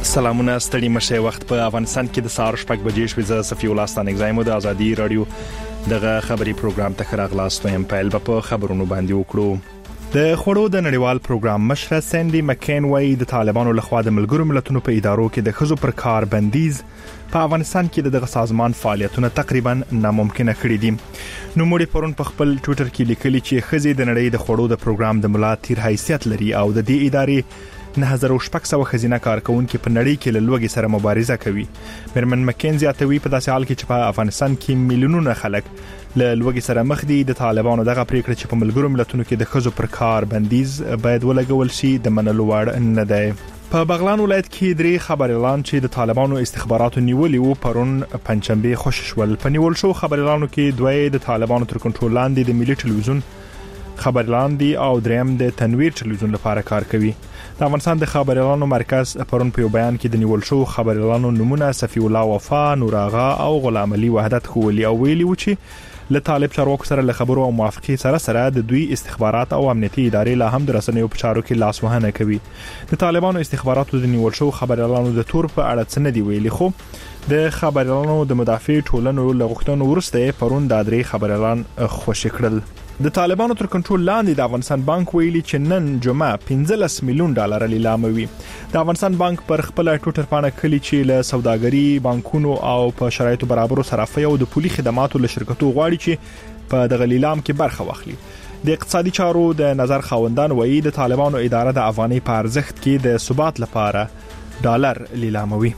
سلامونه ستړي مشه وخت په افغانستان کې د سهار 8 بجې شوې ز صفي ولستان اگزایمو د ازادي رادیو دغه خبري پروګرام ته خراغلاستو هم پایل په خبرونو باندې وکړو. د خړو د نړیوال پروګرام مشره سندي مکین وای د طالبانو لخوا د ملګرو ملتونو په ادارو کې د خزو پر کار بندیز په افغانستان کې دغه سازمان فعالیتونه تقریبا ناممکن کړي دي. نو موږ پرون په خپل ټوئیټر کې لیکلي چې خزي د نړۍ د خړو د پروګرام د ملا تیر حیثیت لري او د دې ادارې 9600 خزینه کارکونکو په نړۍ کې له لوګي سره مبارزه کوي. مرمن مکینزي اتوي په داسې حال کې چې په افغانستان کې میلیونونه خلک له لوګي سره مخ دي. د طالبانو دغه پریکړه چې په ملګرو ملتونو کې د خزو پر کار بندیز باید ولګول شي د منلو وړ نه دی. په بغلان ولایت کې درې خبر اعلان چې د طالبانو استخباراتو نیولې وو پرون پنځشنبه خوششول. په نیول شو خبر اعلانو کې دوی د طالبانو تر کنټرول لاندې د ملي ټلویزیون خبر اعلان دی او دریم د تنویر ټلویزیون لپاره کار کوي. د افغانستان د خبر اعلانو مرکز پرون په بیان کې د نیول شو خبر اعلانو نمونه صفی الله وفا، نور آغا او غلام علي وحدت خولي او ویلي و چې له طالب چارواکو سره له خبرو او موافقې سره د دوی استخبارات او امنیتي ادارې له هم د رسنیو په چارو کې لاس وهنه کوي. د طالبانو استخباراتو د نیول شو خبر اعلانو د تور په اړه څه نه دی ویلي، خو د خبر اعلانو د مدافع ټولنو له غوښتنو ورسته پرون د درې خبر اعلان خوشی کړل. د طالبانو تر کنټرول لاندې د افغانستان بانک ویلي چې نن جمعه 15 میلیون ډالر لیلاموي. د افغانستان بانک پر خپل ټوئیټر باندې کلی چې له سوداګري بانکونو او په شرایطو برابرو صرافي او د پولي خدماتو له شرکتو غواړي چې په دغه لیلام کې برخه واخلي. د اقتصادي چارو د نظر خاوندان وایي د طالبانو اداره د افغاني په ارزښت کې د ثبات لپاره ډالر لیلاموي.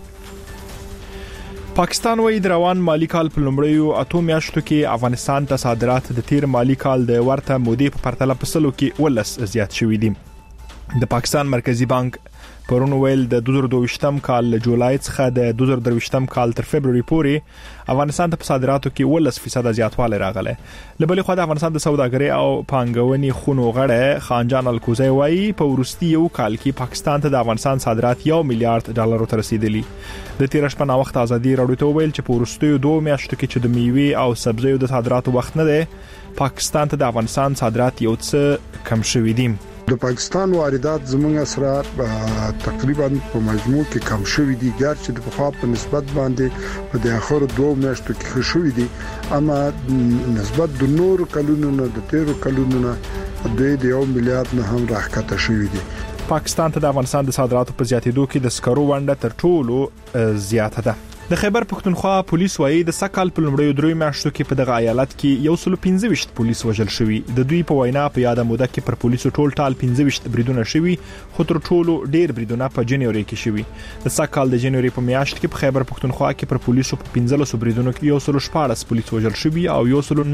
پاکستان وایي د روان مالی کال په لومړیو 8 میاشتو کې افغانستان ته صادرات د تیر مالی کال د ورته مودې په پرتله په سلو کې ولس زیات شوي دي. د پاکستان مرکزی بانک پرون ویل د 2022م کال له جولای څخه د 2023م کال تر فبرवरी پورې افغانستان ته په صادراتو کې 10% زیاتوالی راغلی. له بلې خوا د افغانستان د سوداګرۍ او پانګونې خونو غړی خانجان الکوزی وایي په وروستي یو کال کې پاکستان ته د افغانستان صادرات 1 میلیارډ ډالر ته رسیدلی. د تیر شپه وخت ازادي راډیو ته ویل چې په وروستي 2 میاشتو کې چې د میوې او سبزیو د صادراتو وخت نه دی، پاکستان ته د افغانستان صادرات یو څه کم شوي دي. د پاکستان واردات زموږ سره تقریبا په مجموع کې کم شوي دي، ګرچې د پخوا په نسبت باندې په د اخر 2 میاشتو کې ښه شوي دي، اما نسبت د نورو کلونو نه د 13 کلونو نه د 1 میلیارډ نه هم راښکته شوي دي. پاکستان ته د افغانستان د صادراتو په زیاتېدو کې د سکرو ونډه تر ټولو زیاته ده. د خیبر پختونخوا پولیس وایي د سکهال په لومړیو 3 میاشتو کې په دغه ایالت کې 115 پولیس وژل شوي. د دوی په وینا په یاده موده کې پر پولیسو ټول ټال 15 بریدونه شوي، خو تر ټولو ډیر بریدونه په جنوري کې شوي. د سکهال د جنوري په میاشت کې په خیبر پختونخوا کې پر پولیسو په 15 بریدونو کې 114 پولیس وژل شوي او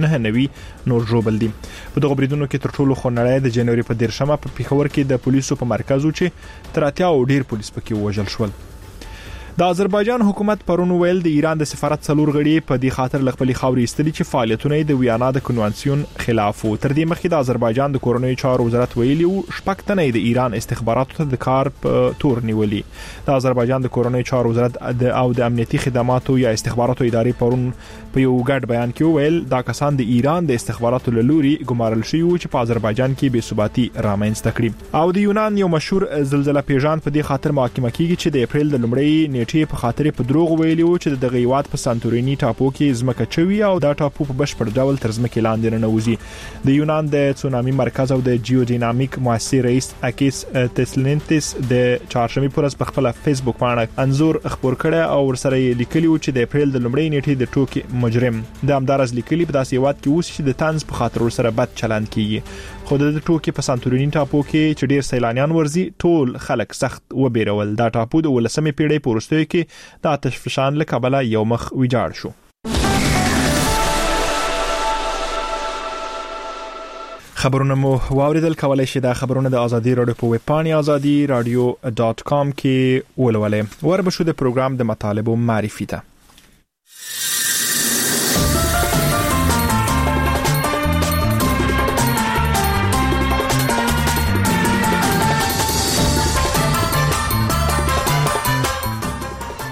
199 نور ژوبل دي. په دغه بریدونو کې تر ټولو خونړی د جنوري په 13مه په پیښور کې د پولیسو په مرکز چې تر 80 ډیر پولیس پکې وژل شول. د آذربایجان حکومت پرون ویل د ایران د سفارت څلور غړي په دې خاطر لغبلي خاوري استلي چې فعالیتونه د ویانا د کنوانسیون خلاف وو. تر دې مخکې د آذربایجان د کورنۍ چارو وزارت ویلي وو شپږ تنه د ایران استخباراتو ته د کار په تور نیولي. د آذربایجان د کورنۍ چارو وزارت او د امنیتي خدماتو یا استخباراتو ادارې پرون په یو ګډ بیان کې ویل دا کسان د ایران د استخباراتو له لوري ګمارل شوي وو چې په آذربایجان کې بې ثباتي رامنځته کړي. او د یونان یو مشهور زلزلہ پیژان په دې خاطر محاکمه کیږي چې د اپریل د لومړۍ نیټې په خاطر په دروغ ویلي وو چې د غیوات په سانتورینی ټاپو کې زمکه چوي او دا ټاپو په بشپړ ډول تر زمکه لاندې نه نوځي. د یونان د تسونامي مرکز او د جیوډینامیک مؤسسې رئیس اکیس تسلننتس د چهارشنبه پر ورځ په خپل فیسبوک باندې انزور خبر کړی او ورسره لیکلی و چې د اپریل د لومړۍ نیټې د ټوکی مجرم د امدارز لیکلی په داسې وخت کې اوس چې د طنز په خاطر ورسره بد چلند کیږي. خو د ټوکی په سانتورینی ټاپو کې چې ډیر سیلانیان ورزي ټول خلک سخت وبېرول. دا ټاپو د 19مې پیړۍ په وروستیو کې د آتش فشان له کبله یو مخ ویجاړ شو. خبرونه مو واوریدل، کولای شئ دا خبرونه د ازادي رادیو په ویب پاڼې azadi-radio.com کې ولولئ. وربشو د پروګرام د مطالبو معرفي ته.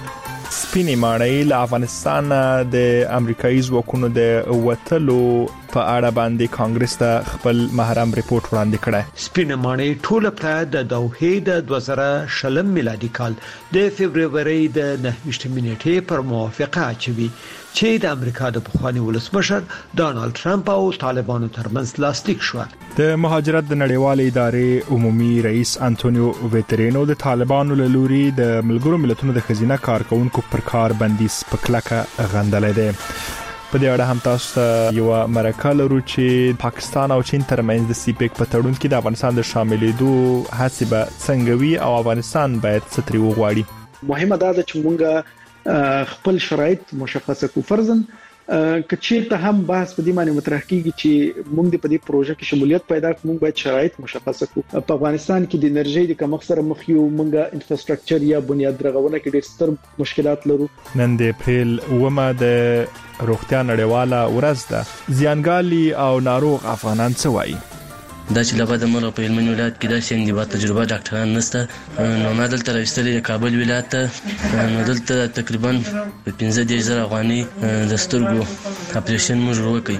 سپینې ماڼۍ له افغانستان د امریکایي ځواکونو د وټلو په اړه باندې کانګرس ته خپل محرم ریپورت وړاندې کړی. سپینه ماڼۍ ټول پر د دوحې د 2020 میلادي کال د فبرवरी د 9 نیټې پر موافقه اچوي چې د امریکا د پخوانی ولسمشر ډانلډ ټرمپ او طالبانو ترمنځ لاسلیک شو. د مهاجرت د نړیوالې ادارې عمومي رئیس انټونیو ویترینو د طالبانو له لوري د ملګرو ملتونو د خزینه کارکونکو پر کار بندیز په کلکه غندلې ده. په دې اړه هم تاسو یو مرکه لرو چې پاکستان او چین ترمنځ د سیپیک په تړون کې د افغانستان د شاملېدو هڅې به څنګه وي او افغانستان باید ستري وغواړي. مهمه ده چې موږ خپل شرایط مشخصه کو فرضاً کچیر ته هم بحث په دې معنی مطرح کیږي چې موږ په دې پروژه کې شمولیت پیدا کړو. موږ باید شرایط مشخصه کو. په افغانستان کې د انرژي د کمښت سره مخ یو، موږ انفراستراکچر یا بنیاد رغونه کې ډېر ستر مشکلات لرو. نن د اپریل 9 د روغتیا نړیواله ورځ ده. زیانګالي او ناروغ افغانان څه وایي؟ دا چې لبا د ملک په هلمند ولایت کې دا څنګه با تجربه ډاکټران نشته، نو ما دلته راوستلې د کابل ولایت ته، نو دلته تقریبا 15,000 افغاني د سترګو اپریشن موږ وکړ.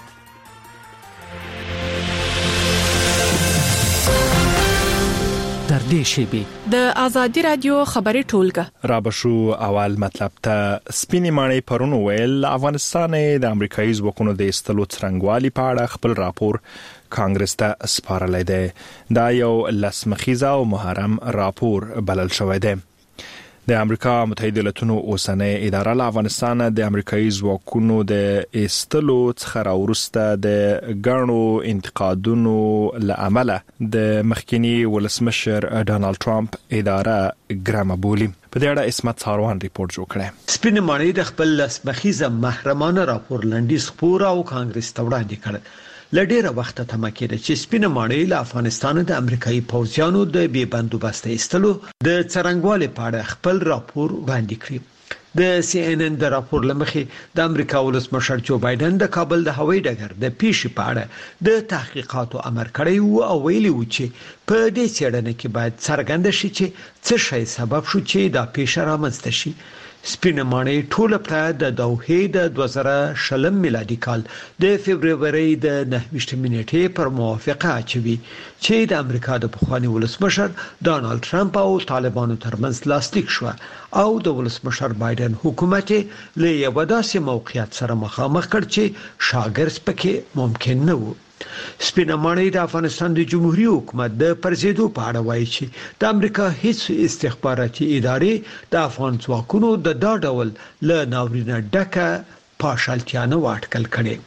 در دې شیبه د ازادي رادیو خبري ټولګه را بشو. اول مطلب ته سپینې ماڼۍ پرون ویل افغانستان د امریکایي ځواکونو د استلو څرنګوالي په اړه خپل راپور کانګرس ته سپارلې ده. دا یو لسمخیزه او محرم راپور بلل شوی دی. د امریکا متحده ایالاتونو اوسنۍ اداره له افغانستان د امریکایي ځواکونو د استلو څخه راورسته د ګڼو انتقادونو له امله د مخکنی ولسمشر ډانلډ ټرمپ اداره ګرامه بولی. په دې اړه اسمت ساروان ریپورت جوړ کړی. سپینه ماڼۍ د خپل لسمخیزه محرمانه راپور لنډیز خپور او کانګرس ته وړاندې کړ. لډیره وخت ته مکیده چې سپینه ماڼۍ له افغانستان د امریکایي پوځیانو د بې بندوبست ایستلو د څرنګوالي په اړه خپل راپور وړاندې کړی. د CNN د راپور لمخې د امریکا ولسمشر جو بایدن د کابل د هوایي ډګر د پیښې په اړه د تحقیقاتو امر کړی او ویلي و چې په دې څېړنه کې باید څرګند شي چې څه شی سبب شو چې دا پیښه رامنځته شي. سپینه ماڼۍ ټول پر د دوحې د 2020 میلادي کال د فبرवरी د 9 نیټې پر موافقه اچوي چې د امریکا د پخوانی ولسمشر ډانلډ ټرمپ او طالبانو ترمنځ لاسلیک شو او د ولسمشر بایدن حکومت له یو داسې موقعیت سره مخامخ کړ چې شاګرز پکې ممکن نه و. سپینه ماڼۍ د افغانستان د جمهوریت حکومت د پرزیدو په اړه وایي چې د امریکا هیڅ استخباراتي ادارې د افغان ځواکونو د دا ډول له ناورینه ډکه پاشلتیا نه واټکل کړي.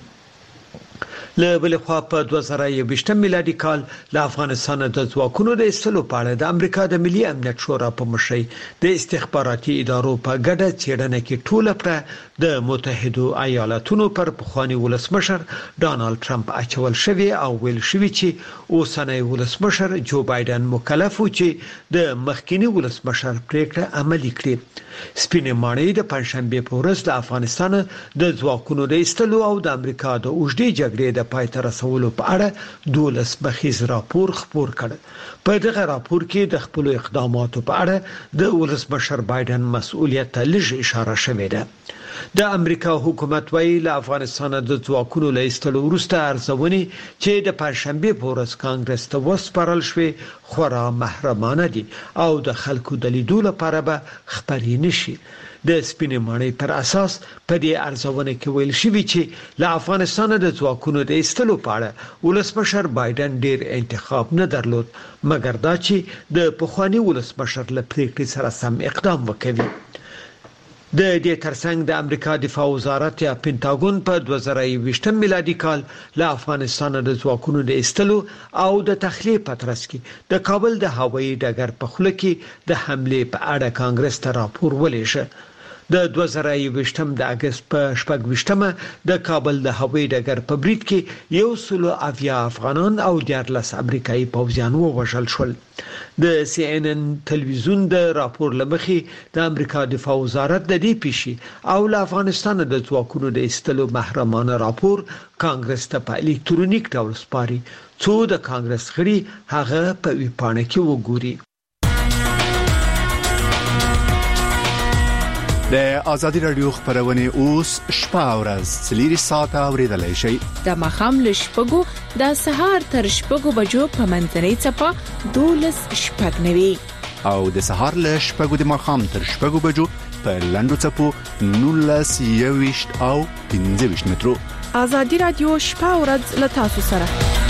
له بل خوا په 2020 میلادي کال له افغانستان د ځواکونو د ایستلو په اړه د امریکا د ملي امنیت شورا په مشرۍ د استخباراتي ادارو په ګډه څېړنه کې ټول پر د متحده ایالاتونو پر پخوانی ولسمشر ډانلډ ټرمپ اچول شوی او ویل شوی چې اوسنۍ ولسمشر جو بایدن مکلف و چې د مخکنی ولسمشر پریکړه عملي کړي. سپینه ماڼۍ د پنځشنبه په ورځ د افغانستان د ځواکونو د ایستلو او د امریکا د اوږدې جګړې د پای ته رسولو په اړه 12 بخیز راپور خپور کړ. په دغه راپور کې د خپل اقداماتو په اړه د ولسمشر بایدن مسؤلیت ته لږ اشاره شوې ده. د امریکا حکومت وایي له افغانستان د ځواکونو له ایستلو وروسته ارزونې چې د پنځشنبه په ورځ کانګرس ته وسپارل شوې خورا محرمانه دي او د خلکو د لیدو لپاره به خبرې نشي. د سپینې ماڼۍ پر اساس په دې ارزونه کې ویل شوی چې له افغانستان د ځواکونو د ایستلو په اړه ولسمشر بایدن ډیر انتخاب نه درلود مګر دا چې د پخوانی ولسمشر له پریکړې سره سم اقدام وکوي. د دې ترڅنګ د امریکا دفاع وزارت یا پینټاګون په 2020 میلادي کال له افغانستان د ځواکونو د ایستلو او د تخلیه په ترڅ کې د کابل د هوایي ډګر په خوله کې د حمله په اړه کانګرس ته راپور ولېږه. د 2020 د اگست په 28مه د کابل د هوایي ډګر په برید کې 170 افغانان او 14 امریکایي پوځیان ووژل شول. د CNN تلویزیون د راپور لمخې د امریکا دفاع وزارت د دې پیښې او له افغانستان د ځواکونو د ایستلو محرمانه راپور کانګرس ته په الکترونیک ډول سپاري څو د کانګرس غړي هغه په ویبپاڼه کې وګوري. د ازادي رادیو خبرونه اوس شپه او ورځ 3 ساعته اوریدلای شئ. د مخام له شپږو د سهار تر شپږو بجو په منځنۍ چپه 12 شپږ نوي او د سهار له شپږو د مخام تر شپږو بجو په لاندو چپو 19 او 15 مترو. ازادي رادیو شپه او ورځ له تاسو سره.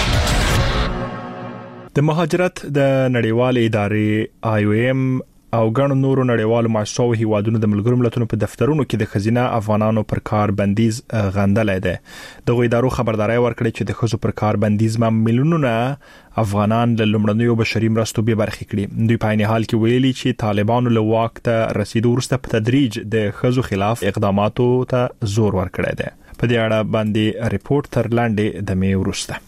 د مهاجرت د نړیوال ادارې IOM او ګڼو نورو نړیوالو مؤسسو هیوادونو د ملګرو ملتونو په دفترونو کې د خزینه افغانانو پر کار بندیز غندلای دی. دغه ادارو خبرداري ورکړه چې د خزو پر کار بندیز ملیونونه افغانان له لومړنیو بشري مرستو به برخې کړي. دوی په عین حال کې ویلي چې طالبانو له واک ته رسیدو وروسته په تدریج د خزو خلاف اقداماتو ته زور ورکړی دی. په دې اړه باندې ریپورت تر لاندې د می وروسته.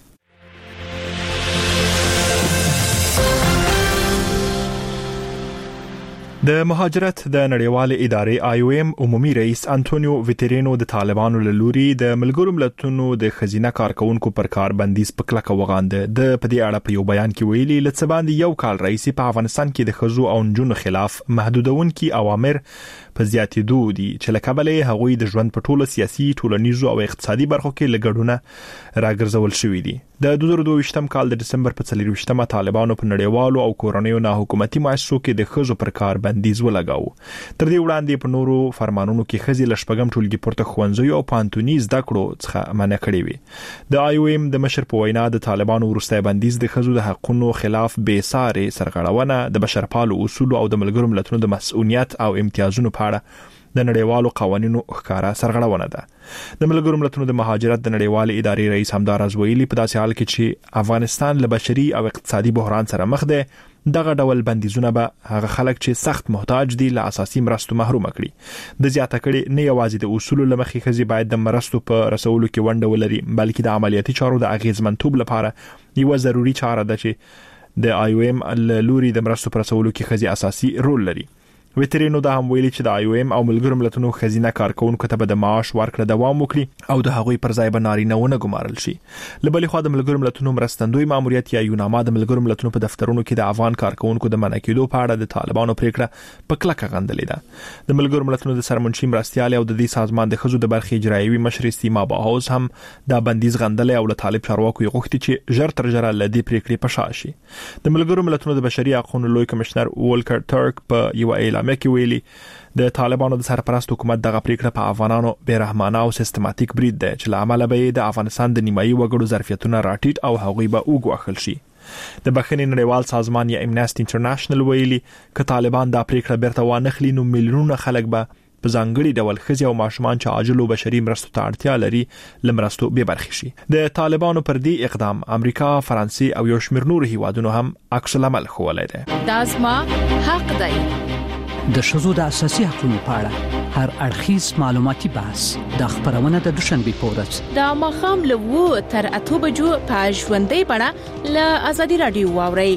د مهاجرت د نړیوال ادارې IOM عمومي رئیس انټونیو ویټرینو د طالبانو له لوري د ملګرو ملتونو د خزینه کارکونکو پر کار بندیز په کلکه وغانده. د په دې اړه په یو بیان کې ویلي لڅ باندې یو کال رئیس په افغانستان کې د خزو او نجونو خلاف محدودونکي اوامر په زیاتېدو دي چې لکبلې هغوی د ژوند په ټوله سیاسي ټولنیزو او اقتصادي برخو کې لګړونه راګرځول شوې دي. د 2022م کال د دسمبر په 24مه طالبانو په نړیوالو او کورنیو نه حکومتي مؤسسو کې د خزو پر کار بندیز ولګاو. تر دې وړاندې په نورو فرمانونو کې خزي لشپګم ټولګي پورته خوندزي او پانتونی زده کړو څخه منع کړی وي. د IOM د مشر په وینا د طالبانو وروسته بندیز د خزو د حقوقو خلاف بې ساري سرغړونه د بشرپالو اصول او د ملګرو ملتونو د مسؤلیت او امتیازونو په اړه د نړیوالو قوانینو ښکارا سرغړونه ده. د ملګرو ملتونو د مهاجرت د نړیوال ادارې رئیس همدارز ویلي په داسې حال کې چې افغانستان له بشري او اقتصادي بحران سره مخ دی، دغه ډول بندیزونه به هغه خلک چې سخت محتاج دي له اساسي مرستو محروم کړي. د زیاته کړي نه یوازې د اصول لمخې خزي باید د مرستو په رسولو کې ونډه ولري، بلکې د عملیاتي چارو د اغیزمنتوب لپاره یو ضروري چاره ده چې د IOM لوري د مرستو پر رسولو کې خزي اساسي رول لري. ویټرینو دا هم ویلي چې د IOM او ملګرو ملتونو خزینه کارکونکو ته به د معاش ورکړه دوام وکړي او د هغوی پر ځای به نارینهونه ګمارل شي. له بلې خوا د ملګرو ملتونو مرستندوی ماموریت یا یوناما د ملګرو ملتونو په دفترونو کې د افغان کارکونکو د منع کېدو په اړه د طالبانو پریکړه په کلکه غندلې ده. د ملګرو ملتونو د سرمنشي مرستيال او د دې سازمان د خزو د برخې اجرایوي مشر سیما باهوز هم دا بندیز غندلې او له طالب چارواکو غوښتي چې ژر تر ژره له دې پریکړې په شا شي. د ملګرو ملتونو د بشري حقوقو لوی کمشنر وولکر ټرک په یو اعلامیه کې ویلي د طالبانو د سرپرست حکومت دغه پریکړه په افغانانو بیرحمانه او سیستماتیک برید ده چې لامل به د افغانستان د نیمایي وګړو ظرفیتونه راټیټ او هغوی به وګواښل شي. د بخښنې نړیوال سازمان یا امنیسټي انټرنیشنل ویلي ک طالبان دا پریکړه بیرته وانخلي نو میلیونونه خلک به په ځانګړي ډول خزي او ماشومان چې عاجل او بشري مرستو ته اړتیا لري لمرستو به برخې شي. د طالبانو پر دې اقدام امریکا، فرانسې او یو شمېر نور هیوادونو هم عکس العمل ښوولی دی. دا زما حق دی. د شذو د اساسي حقوقو په اړه هر اړخیز معلوماتي بحث د خبرونه د دوشنبه پورز د مخام له 2 تر 8 بجو په ژوندۍ بڼه له ازادي رادیو واوري.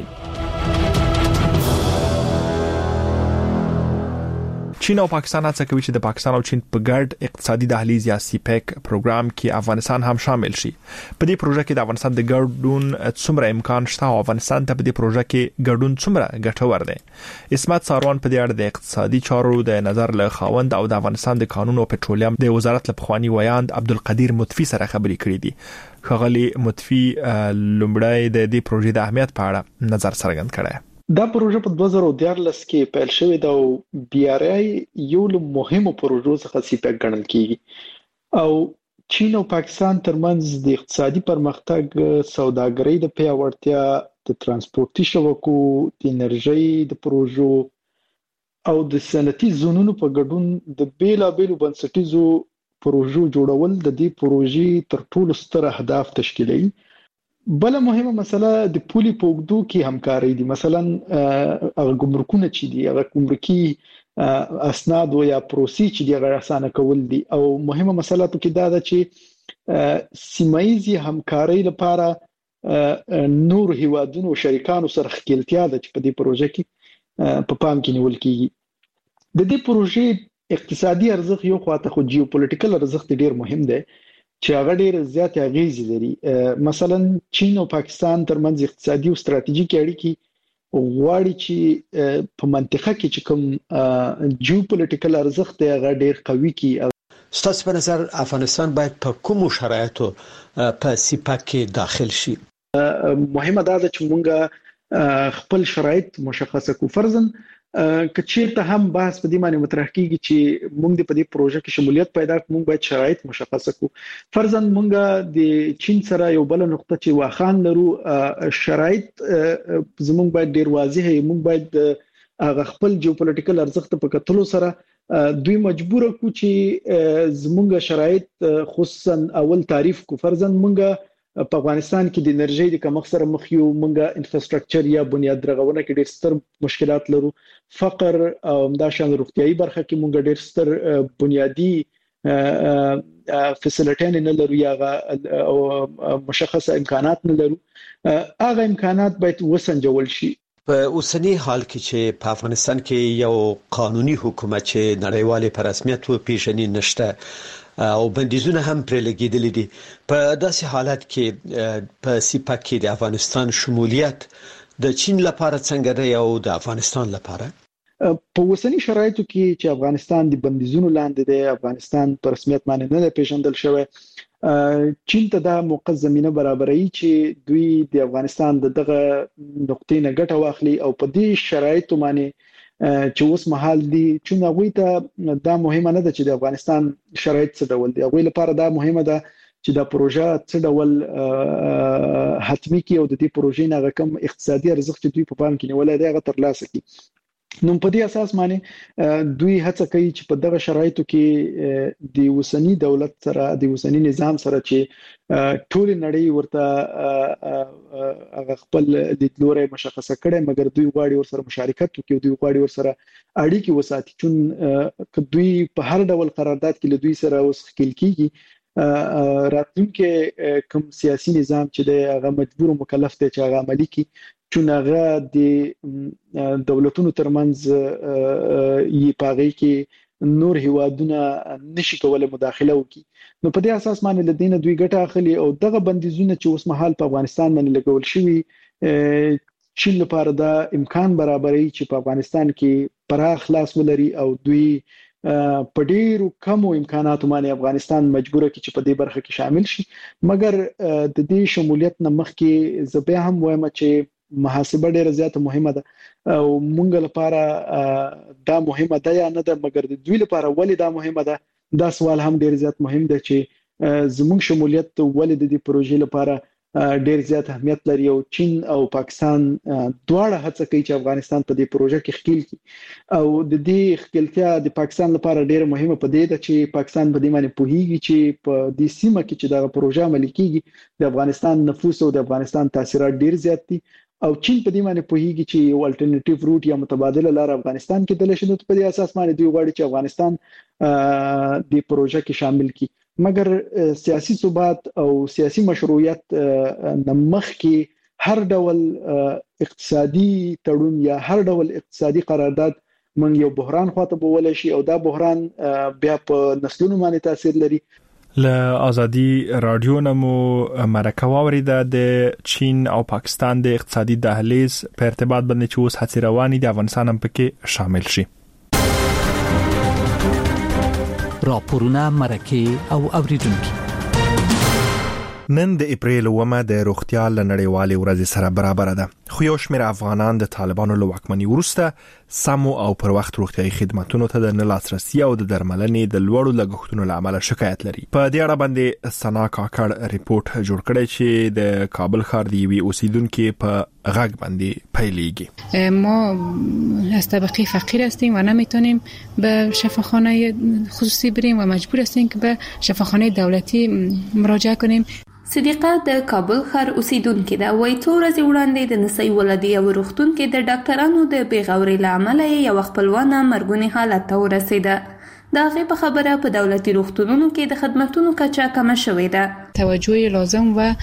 چین او پاکستان هڅه کوي چې د پاکستان او چین په ګډ اقتصادي دهلیز یا CPEC پروګرام کې افغانستان هم شامل شي. په دې پروژه کې د افغانستان د ګډون څومره امکان شته او افغانستان ته په دې پروژه کې ګډون څومره ګټور دی. اسمت ساروان په دې اړه د اقتصادي چارو د نظر له خاوند او د افغانستان د قانون او پټرولیم د وزارت لپخوانی ویاند عبدالقدیر مطفی سره خبرې کړې دي. خغلی مطفی لومړی د دې پروژې د اهمیت په اړه نظر څرګند کړی. دا پروژه په 2014 کې پیل شوې ده او BRI یو له مهمو پروژو څخه CPEC ګڼل کیږي او چین او پاکستان ترمنځ د اقتصادي پرمختګ، سوداګرۍ د پیاوړتیا، د ترانسپورتي شبکو، د انرژي د پروژو او د صنعتي زونونو په ګډون د بیلابېلو بنسټیزو پروژو جوړول د دې پروژې تر ټولو ستر اهداف تشکیلوي. بل مهمه مسله د پولي پوګدو کې همکاري دي. مثلا ګمرکونه چې دي، هغه ګمرکي اسناد او یا پروسې چې دي هغه اسانه کول دي او مهمه مسله په کې دا ده چې سیمایي همکاري لپاره نور هیوادونو شریکانو سره خپلتیا ده چې په دې پروژه کې په پام کې نیول کیږي. د دې پروژې اقتصادي ارزښت یو خواته خو جیوپولیټیکل ارزښت ډیر مهم دی چې هغه ډیر زیات اغیز لري. مثلا چین او پاکستان ترمنځ اقتصادي او ستراتیژیکي اړیکې غواړي چې په منطقه کې چې کوم جیوپولیټیکل ارزښت دی هغه ډیر قوي کی. ستاسو په نظر افغانستان باید په کوم شرایطو په سیپاک کې داخل شي؟ مهمه ده چې موږ خپل شرایط مشخصه کو. فرضاً کچېرته هم بحث په دې باندې مطرح کیږي چې موږ په دې پروژه کې شمولیت پیدا کړو، موږ باید شرایط مشخصه کو. فرضاً موږ د چین سره یو بل نقطه چې واخان لرو، شرایط زموږ باید ډیر واضح وي. موږ باید هغه خپل جیوپولیټیکل ارزښت په کتلو سره دوی مجبور کو چې زموږ شرایط خصوصا اول تعریف کو. فرضاً موږ په افغانستان کې د انرژي د کمښت سره مخ یو، موږ انفراستراکچر یا بنیاد رغونه کې ډېر ستر مشکلات لرو، فقر او همداشان روغتيایي برخه کې موږ ډېر ستر بنیادی فیسیلیټین نه لرو یا مشخصه امکانات نه لرو. هغه امکانات باید وسنجول شي. په اوسنی حال کې چې په افغانستان کې یو قانوني حکومت چې نړیوالې په رسمیت وپیژني نشته او بندیزونه هم پرې لګیدلې دي، په داسې حالت کې په سیپاک کې د افغانستان شمولیت د چین لپاره څنګه دی او د افغانستان لپاره؟ په اوسنی شرایطو کې چې افغانستان د بندیزونو لاندې دی، افغانستان په رسمیت باندې نه پیژندل شوی، چین ته دا موقع زمينه برابرایي چې دوی د افغانستان دغه نقطې نه ګټه واخلي او په دې شرایطو باندې چې اوس مهال دي چې هغه ته دا مهمه نه ده چې د افغانستان شرایط څه ډول دي. هغه لپاره دا مهمه ده چې دا پروژه څه ډول حتمی کی او د دې پروژې نه رقم اقتصادي ارزښت چې دوی په پام کې نیولای دی هغه ترلاسه کړي. نو په دې اساس باندې دوی هڅه کوي چې په دغه شرایطو کې د وسنی دولت سره د وسنی نظام سره چې ټول نړۍ ورته هغه خپل لیدلوري مشخصه کړي، مګر دوی غواړي ورسره مشارکت وکړي، دوی غواړي ورسره اړیکې وساتي. چون دوی په هر ډول قرارداد کې له دوی سره اوس خپل کیږي، راتلونکي کوم سیاسي نظام چې دی هغه مجبور او مکلف دی چې هغه عملي کړي، چون هغه د دولتونو ترمنځ یې پاغي کې نور هیوادونه نشي کولای مداخله وکړي. نو په دې اساس باندې لدینه دوی ګټه اخلي او دغه بندیزونه چې اوس مهال په افغانستان باندې لګول شوی چین لپاره دا امکان برابري چې په افغانستان کې پراخ لاس ولري او دوی په ډیرو کم امکاناتو باندې افغانستان مجبور کی چې په دې برخه کې شامل شي. مګر د دې شمولیت نه مخکې زه هم وایم چې محاسبه ډیره زیاته مهمه ده او مونږ لپاره دا مهمه ده یا نه ده، مګر د دوی لپاره ولې دا مهمه ده، دا سوال هم ډیر زیات مهم ده چې زموږ شمولیت ولې د دې پروژې لپاره ډیر زیات اهمیت لري او چین او پاکستان دواړه هڅه کوي چې افغانستان په دې پروژه کې ښکیل کړي او د دې ښکیلتیا د پاکستان لپاره ډیره مهمه پدې ده چې پاکستان په دې باندې پوهیږي چې په دې سیمه کې چې دا پروژه عملي کیږي د افغانستان نفوس او د افغانستان تاثیرات ډیر زیات دي او چین په دې باندې پوهیږي چې یو الټرنیټیو روټ یا متبادله لار افغانستان کې دلته شنو په دې اساس باندې دوی غواړي چې افغانستان د پروژه کې شامل کړي. مګر سیاسي ثبات او سیاسي مشروعیت نمخ کې هر ډول اقتصادي تړون یا هر ډول اقتصادي قرارداد من یو بحران خواته بولای شي او دا بحران بیا په نسلونو باندې تاثیر لري. له ازادي رادیو نمو مرکه واوریده د چین او پاکستان د اقتصادي دهلیز په ارتباط باندې چې اوس هڅې روانې دي افغانستان هم پکې شامل شي. راپورونه مرکه او اوریدونکو نن د اپریل 9 د روغتیا لنړیوالې ورځ سره برابر ده، خو یو شمېر افغانان د طالبانو له واکمنۍ وروسته سمو او پر وخت روغتیايي خدماتونو ته د نه لاسرسي او د درملنې د لوړو لګښتونو له امله شکایت لري. په دې اړه باندې سنا کاکړ ریپورت جوړ کړی چې د کابل ښار دی وی اوسیدونکو په غږ باندې پیلېږي. ما از طبقه فقیر هستیم و نمیتونیم به شفاخانه خصوصی بریم و مجبور هستیم که به شفاخانه دولتی مراجعه کنیم. صدیقه د کابل ښار اوسیدونکې ده، وایي څو ورځې وړاندې د نسي ولادي او روغتون کې د ډاکټرانو د بېغورۍ له امله یو خپلوانه مرګونی حالت ته ورسېده. د هغې په خبره په دولتي روغتونونو کې د خدماتو کچه کمه شوې ده. توجه لازم و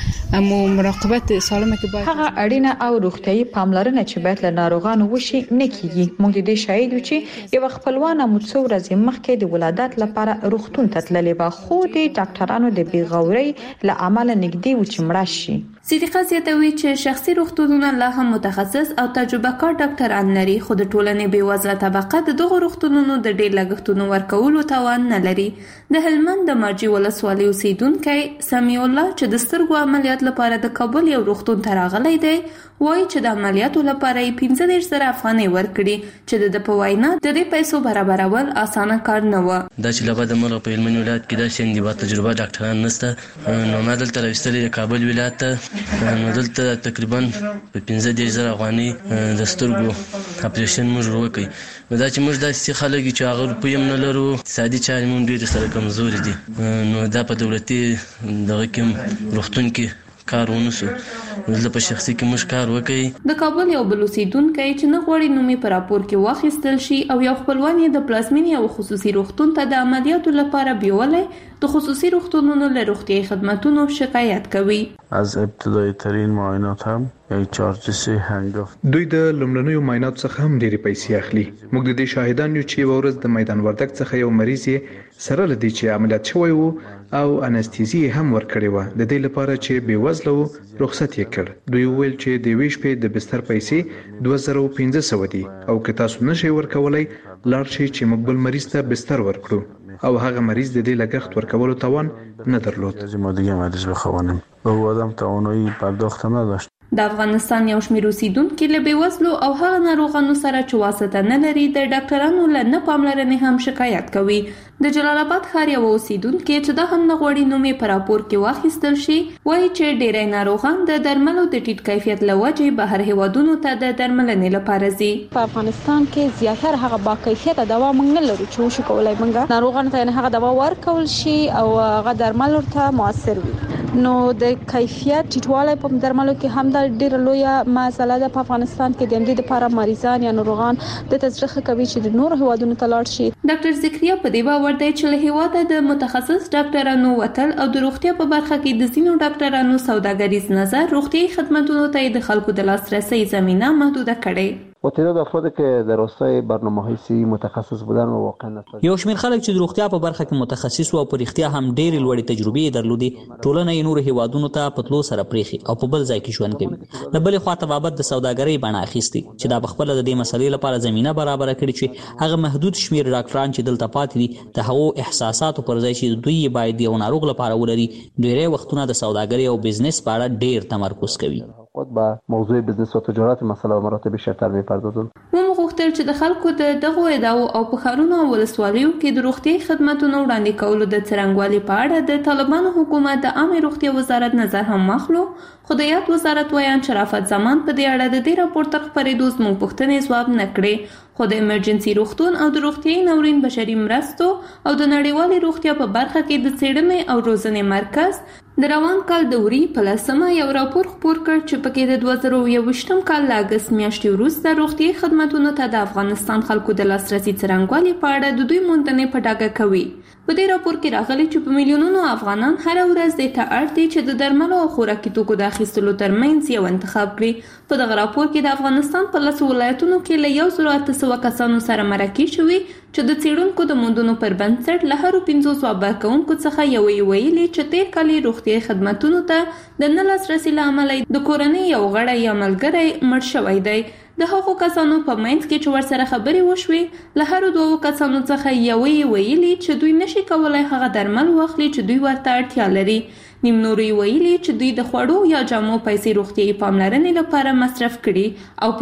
مراقبت سالمه که باید هغه اړینه او روغتيایي پاملرنه چې باید له ناروغانو وشي نکېږي. موږ د دې شاهد یو چې یو خپلوان مو څو ورځې مخکې د ولادت لپاره روغتون ته تللی و، خو د ډاکټرانو د بیغورۍ له امله نږدې و چې مړه شي. صدیقه زیاتوي چې شخصي روغتونونه لا هم متخصص او تجربه کار ډاکټران لري، خو د ټولنې بیوزله طبقه د دغه روغتونونو د ډېر لګښتونو ورکولو توان نه لري. د هلمند د مارجې ولسوالۍ اوسیدونکی سمیع الله چې د سترګو عملیات لپاره د کابل یو روغتون ته راغلی دی، وایي چې د عملیاتو لپاره یې 15,000 افغانۍ ورکړي چې د په وینا د دې پیسو برابرول اسانه کار نه و. دا چې لبا د ملک په هلمند ولایت کې د سندي با تجربه ډاکټران نشته، نو ما دلته راوستلې کابل ولایت ته، نو دلته تقریبا په 15,000 افغانۍ د سترګو اپریشن موږ وکړي. نو دا چې موږ داسې خلک چې هغه روپۍ هم نه لرو، اقتصادي چارې موږ ډېرې سره کمزوري دي، نو دا په دولتي دغه کې روغتون کې کار ونسو، زه په شخصي کې موږ کار وکړي. د کابل یو بل اوسیدونکی چې نه غواړي نومي په راپور کې واخیستل شي او یو خپلوان یې د پلازمینې او خصوصي روغتون ته د عملیاتو لپاره بیولای، د خصوصي روغتونونو له روغتیايي خدماتونو شکایت کوي. از ابتدایی ترین معاینات هم یعنی چارجز هنگفت دوی د لومړنیو معاینات څخه هم ډېری پیسې اخلي. موږ د دې شاهدان یو چې ورځ د میدان وردګ څخه یو مریض سره لدی چې عملیات شوی وو او انستیزي هم ورکړی و، د دې لپاره چې بیوزله وو رخصت یې کړ. دوی ویل چې د ویش په د بستر پیسې 2500 دي او که تاسو نشئ ورکولای لاړ شئ چې موږ بل مریض ته بستر ورکړو، او هغه مریض د دې لګښت ورکولو توان نه درلود. ما دیگه مریض بخوانیم و او آدم توانایی پرداخت نداشت. د افغانستان یو شمېر اوسیدونکي له بیوزلو او هغه ناروغانو سره چې واسطه نه لري د ډاکټرانو له نه پاملرنې هم شکایت کوي. د جلال آباد ښار یو اوسیدونکي چې دا هم نه غواړي نوم یې په راپور کې واخیستل شي، وایي چې ډېری ناروغان د درملو د ټیټ کیفیت له وجې بهر هیوادونو ته د درملنې لپاره ځي. په افغانستان کې زیاتره هغه با کیفیته دوا موږ نه لرو چې وشو کولای موږ ناروغانو ته هغه دوا ورکول شي او هغه درمل ورته موثر وي. نو د کیفیت ټیټوالی په درملو کې هم د ډېر لویه مسله ده. په افغانستان کې د دې لپاره مریضان یا ناروغان د تزریق کوي چې د نور هیوادونو ته لاړ شي. ډاکټر ذکریا په دې باور دی چې له هیواده د متخصص ډاکټرانو وتل او د روغتیا په برخه کې د ځینو ډاکټرانو سوداګریز نظر روغتیاي خدماتو ته د خلکو د لاسرسي زمینه محدوده کړي. و تعداد افرادی که در راستای برنامه‌های صحی متخصص بودن و واقعا نتایج یو شمېر خلک چې د روغتیا په برخه کې متخصص او په رښتیا هم ډېرې لوړې تجربې درلودي، ټولنه یې نور هیوادونو ته په تلو سره پریخي او په بل ځای کې ژوند کوي. د بلې خوا ته بابت د سوداګرۍ بڼه اخیستي چې دا بخپله د دې مسلې لپاره زمینه برابره کړي چې هغه محدود شمېر ډاکټران چې دلته پاتې دي د هغو احساساتو پر ځای چې دوی باید یو ناروغ لپاره ولري، ډېری وختونه د سوداګرۍ او بزنس په اړه ډېر تمرکز کوي. خود به موضوع بزنس و تجارت مسئله و مراتب شرطر می‌پردازند. غوښتل چې د خلکو د دغو ادعاو او په ښارونو او ولسوالیو کې د روغتیايي خدماتو وړاندې کولو د څرنګوالي په اړه د طالبانو حکومت د عامه روغتیا وزارت نظر هم واخلو، خو د یاد وزارت ویان شرافت زمان په دې اړه د دې راپور تر خپرېدو زموږ پوښتنې ځواب نه کړې، خو د ایمرجنسي روغتون او د روغتیايي ناورین بشري مرستو او د نړیوالې روغتیا په برخه کې د څېړنې او روزنې مرکز د روان کال د وري په 10مه یو راپور خپور کړ چې پکې د 2021 کال له اګست میاشتې وروسته روغتیايي خدماتو ته د افغانستان خلکو د لاسرسي څرنګوالي په اړه د دوی موندنې په ډاګه کوي. په دې راپور کې راغلي چې په میلیونونو افغانان هر ورځ د ته اړ دي چې د درملو او خوراکي توکو د اخیستلو ترمنځ یو انتخاب کړي. په دغه راپور کې د افغانستان په 10 ولایتونو کې له 1800 کسانو سره مرکه شوي چې د څېړونکو د موندنو پر بنسټ له هرو 500 ځواب ورکوونکو څخه یو ویلي چې تیر کال روغتیايي خدماتو ته د نه لاسرسي له امله د کورنۍ یو غړی یا ملګری مړ شوی دی. د هغو کسانو په منځ کې چې ورسره خبرې وشوې له هرو 2 کسانو څخه یو ویلي چې دوی نشي کولای هغه درمل واخلي چې دوی ورته اړتیا لري. نیم نور ویلي چې دوی د خوړو یا جامو پیسې روغتیايي پاملرنې لپاره مصرف کړي او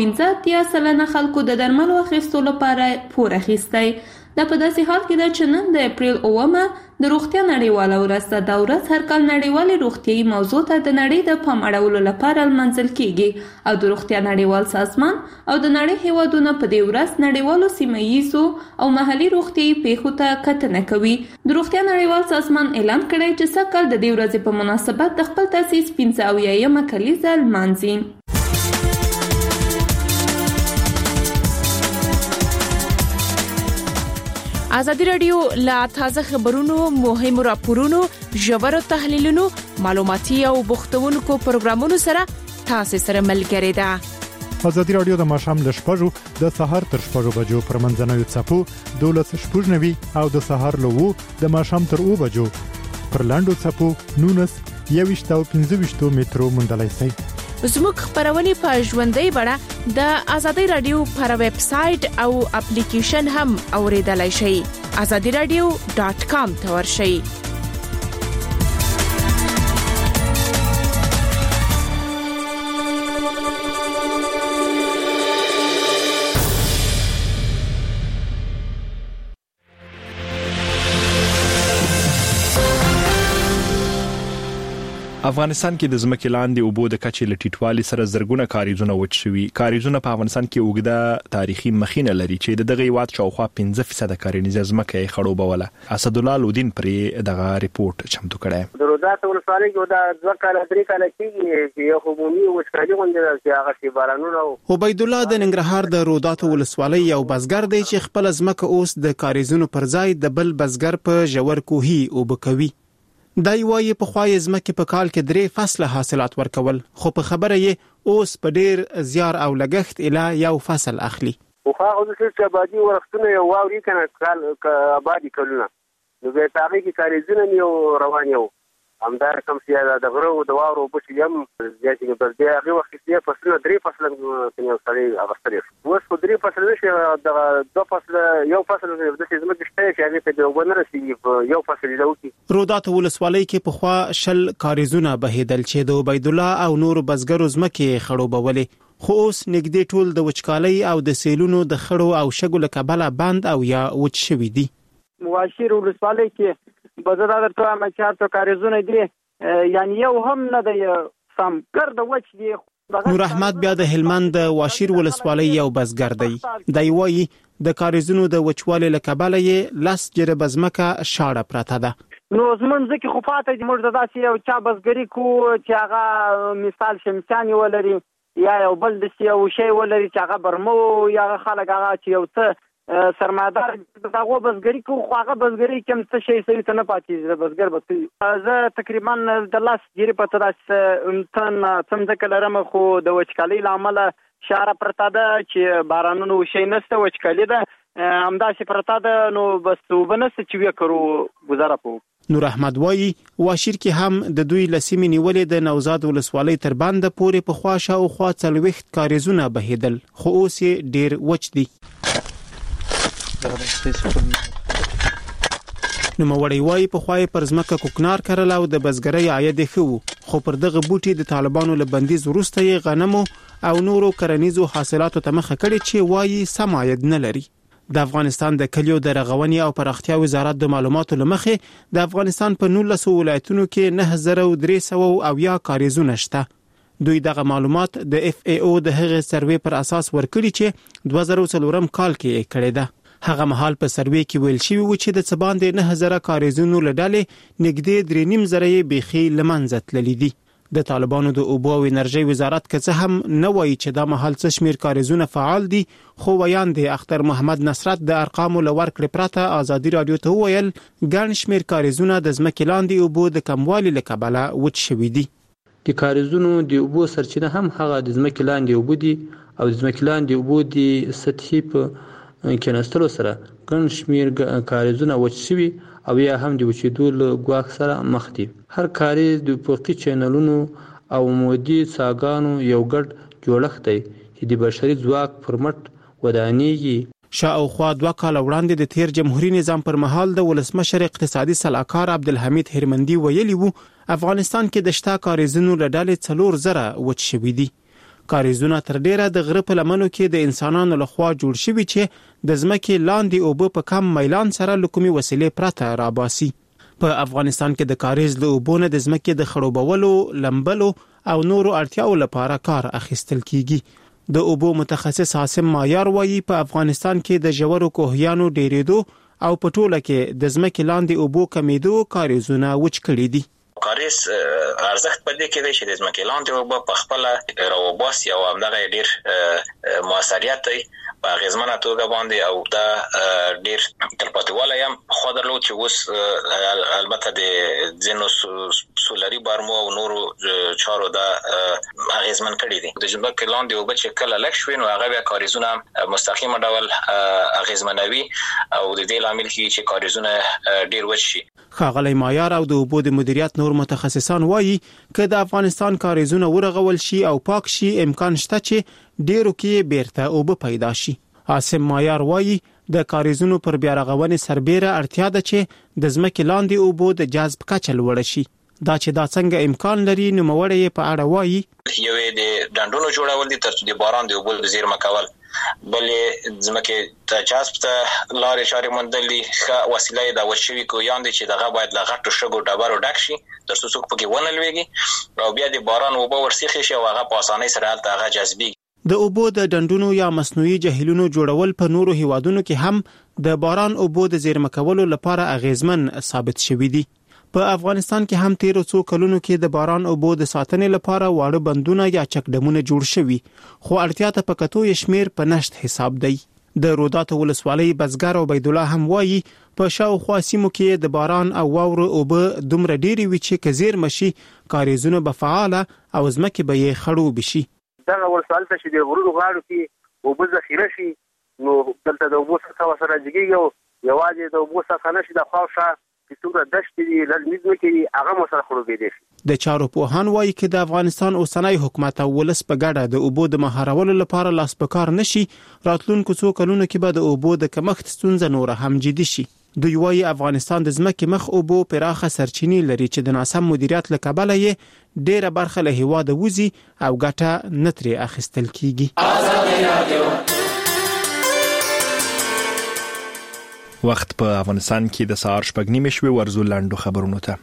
15% خلکو د درملو اخیستو لپاره پور اخیستی. دا په داسې حال کې ده چې نن د اپریل 9مه د روغتیا نړیواله ورځ ده. دا ورځ هر کال نړیوالې روغتیايي موضوع ته د نړۍ د پام اړولو لپاره لمانځل کیږي او د روغتیا نړیوال سازمان او د نړۍ هیوادونه په دې ورځ نړیوالو سیمه‌ییزو او محلي روغتیايي پیښو ته کتنه کوي. د روغتیا نړیوال سازمان اعلان کړی چې سږ کال د دې ورځې په مناسبت د خپل تاسیس 75مه کلیزه لمانځي. ازادي رادیو لا تازه خبرونو، مهم راپورونو، ژور تحلیلونو، معلوماتي او بوختونکو پروګرامونو سره تاسو سره ملګری ده. ازادي رادیو د ماښام د 6 د سهار تر 6 بجو پر منځنوي چپو 12:09 او د سهار له 2 د ماښام تر 2 بجو پر لاندو چپو 19 او 15 مترو مندلای سي. زموږ خبرونه په ژوندۍ بڼه د ازادي رادیو پر ویب سټ او اپلیکیشن هم اوریدلای شئ. azadiradio.com ته ورشئ. افغانستان کې د ځمکې لاندې اوبو د کچې لټیټوالي سره زرګونه کاریزونه وچ شوي. کاریزونه په افغانستان کې اوږده تاریخي مخینه لري چې دغه هیواد شاوخوا 15% کارنیزه ځمکه یې خړوبوله. اسدالله لودین پرې دغه ریپورت چمتو کړی. د روزات ولسوالۍ کې د 2 کال 3 کال کېږي چې یو عمومي وچکالي غونډه چې هغه شی بارانونه. عبید الله د ننګرهار د رودات ولسوالۍ یو بزګر دی چې خپل ځمکه اوس د کاریزونو پر ځای د بل بزګر په ژور کوهي وبکوي. دای وایي په خوای ځمکه په کال کې 3 فصله حاصلات ورکول، خو په خبره یې اوس په ډیر زیار او لګښت اله یو فصل اخلي. خو هغه د څه آبادی ورښتونه یو واوري کنه کال آبادی کولونه نو به تاغي کې کاریزونه یو روان یو همدار کم سیاده د غرو د واورو بچ یم ځکه په دې هغه وخت کې فصله 3 فصله کنه سړی اغستري اوس په 3 فصله نشي د 2 فصله یو فصله د دې زموږ شته چې هغه ته یو ونه رسیږي یو فصل لوکي. رودات ولسوالۍ کې په خوا شل کاریزونه بهیدل چې د عبید الله او نور بزګرو ځمکې خړوبولې، خو اوس نږدې ټول د وچکالۍ او د سیلونو د خړو او شګو له کبله بند او یا وچ شوي دي. مواشیر ولسوالۍ کې بزرګ درته مچارته کاریزونه دي یعنی یو هم نه دی سم ګرد وچ دی. نور احمد بیا د هلمند واشیر ولسوالۍ یو بزګر دی. دی وایي د کاریزونو د وچوالي له کبله یې لاس جره بزمکه شاړه پراته ده. نو زمون ځکه خو پاتې موږ داسې یو چا بزګری کو چې هغه مثال شمسانی ولري یا یو بل د یو شی ولري چې هغه برمو یا خلک هغه چې یو څه سرمایدار دغه بزګری کو خو هغه بزګری کوم څه شي سوي ته نه پاتې بزګر به زه تقریبا د لاس جری په تداس تن څنګه لرم خو د وچکالۍ لامل شاره پرتا ده چې بارانونو شي نسته وچکالۍ ده همداسې پرتا ده نو بس وبنس چې وکړو گزاره پو. نور احمد وایي واشیر کې هم د دوی لسیمې نیولې د نوزاد ولسوالۍ تر بند پورې په خواشه او خوا څلويخت کاریزونه بهیدل، خو اوس ډیر وچ دي. نو موړی وای په خوای پر ځمکه کوکنار کړل او د بزګرۍ عاید خو خو پر دغه بوټي د طالبانو له بندیز وروسته یې غنمو او نورو کرنیزو حاصلاتو ته مخه کړي چې وایي سم عاید نه لري. د افغانستان د کلیو د رغونې او پراختیا وزارت د معلوماتو لمخې د افغانستان په 19 ولایتونو کې 9300 کاریزونه شته. دوی دغه معلومات د FAO د هغه سروې پر اساس ورکړي چې 2004 کال کې کړی ده. هغه مهال په سروې کې ویل شوی و چې د څباندې 9000 کاریزونو لړلې نږدې 3.5 بيخي لمنځه تللي دي. د طالبانو د اوبو او انرژي وزارت که هم نه وایي چې دا مهال څه شمیر کاریزونه فعال دي، خو ویاند اختر محمد نصرت د ارقامو لور کړ پراته ازادي رادیو ته ویل ګڼ شمیر کاریزونه د ځمکې لاندې اوبو د کموالي لکبله وچ شوي دي. د کاریزونو د اوبو سرچینه هم هغه د ځمکې لاندې اوبو دي او د ځمکې لاندې اوبو د سطحي په کېناستلو سره ګڼ شمیر کاریزونه وچ شوي او یا هم د وچېدو له ګواښ سره مخ دي. هر کاریز د افقي چینلونو او عمودي څاګانو یو ګډ جوړښت دی چې د بشري ځواک پر مټ ودانېږي. شاوخوا 2 کال وړاندې د تیر جمهوریت نظام پر مهال د ولسمشر اقتصادي سلاکار عبدالحمید هرمندي ویلي وو افغانستان کې د شتا کاریزونو لړلې 4000 وچ شوي دي. کاریزونه تر ډیره د غره په لمنو کې د انسانانو لخوا جوړ شوي چې د ځمکې لاندې اوبه په کم میلان سره لکومي وسیلې پرته راباسي. په افغانستان کې د کاریز له اوبو نه د ځمکې د خړوبولو، لمبلو او نورو اړتیاو لپاره کار اخیستل کیږي. د اوبو متخصص حاسم مایار وایي په افغانستان کې د ژورو کوهیانو ډیرېدو او په ټوله کې د ځمکې لاندې اوبو کمیدو کاریزونه وچ کړي دي. کاریز ارزښت په دې کې دی چې د ځمکې لاندې اوبه په خپل راوباسي او همدغه ډیر موثریت دی په غزمنه توګه باندې او دا ډیر تلپاتواله یم خو درلود چې اوس البته د ځینو سولري بارمو او نورو چارو دا غزمن کړی دي د ځمکې لاندې او چې کله لک شوي نو هغه بیا کاریزونه مستقیم ډول غزمنوي او د دې لامل کیږي چې کاریزونه ډیر وشي. ښاغلی مایار او د اوبو د مدیریت نور متخصصان وایي که د افغانستان کاریزونه ورغول شي او پاک شي امکان شته چې ډیرو کې بیرته اوبه پیدا شي. عاصم مایار وایي د کاریزونو پر بیا رغونې سربېره اړتیا ده چې د ځمکې لاندې اوبو د جذب کچه لوړه شي. دا چې دا څنګه امکان لري نو موړی په اړه وایي یوې د ډنډونو جوړول دي ترڅو د باران د اوبو زیرمه کول بلې ځمکې ته جذب ته لارې چارې موندلې ښه وسیله دا وشوي کویان دي چې دغه باید له غټو شګو ډبرو ډک شي ترڅو څوک پکې ونه لویږي او بیا د باران اوبه ورسیخي شي او هغه په اسانۍ سره هغه جذبي. د اوبو د ډنډونو یا مصنوعي جهیلونو جوړول په نورو هیوادونو کې هم د باران اوبو د زیرمه کولو لپاره اغیزمن ثابت شوي دي. په افغانستان کې هم تیرو څو کلونو کې د باران اوبو د ساتنې لپاره واړه بندونه یا چک ډمونه جوړ شوي خو اړتیا ته په کتو یې شمیر په نشت حساب دی. د رودات ولسوالۍ بزګر عبید الله هم وایي په شاوخوا سیمو کې د باران او واورو اوبه دومره ډېرې وي چې که زیرمه شي کاریزونه به فعاله او ځمکې به یې خړوبې شي. دغه ولسوالۍ ته چې د غرونو غاړو کې اوبه ذخیره شي نو دلته د اوبو سطحه ورسره جګېږي او یوازې د اوبو سطحه نه شي د خواوشا چې څومره دشت دي للمید وکړي هغه مو سره خړوبېدی شي. د چارو پوهان وایي چې د افغانستان اوسنی حکومت او ولس په ګډه د اوبو د مهارولو لپاره لاس په کار نشي راتلونکو څو کلونو کې به د اوبو د کمښت ستونزه نور هم جدي شي. دوی وایي افغانستان د ځمکې مخ اوبو پراخه سرچینې لري چې د ناسم مدیریت له کبله یې ډیره برخه له هیواده وځي او ګټه نه ترې اخیستل کیږي. وخت په افغانستان کې د سهار 6:30 شوي ورزو لاندو خبرونو ته.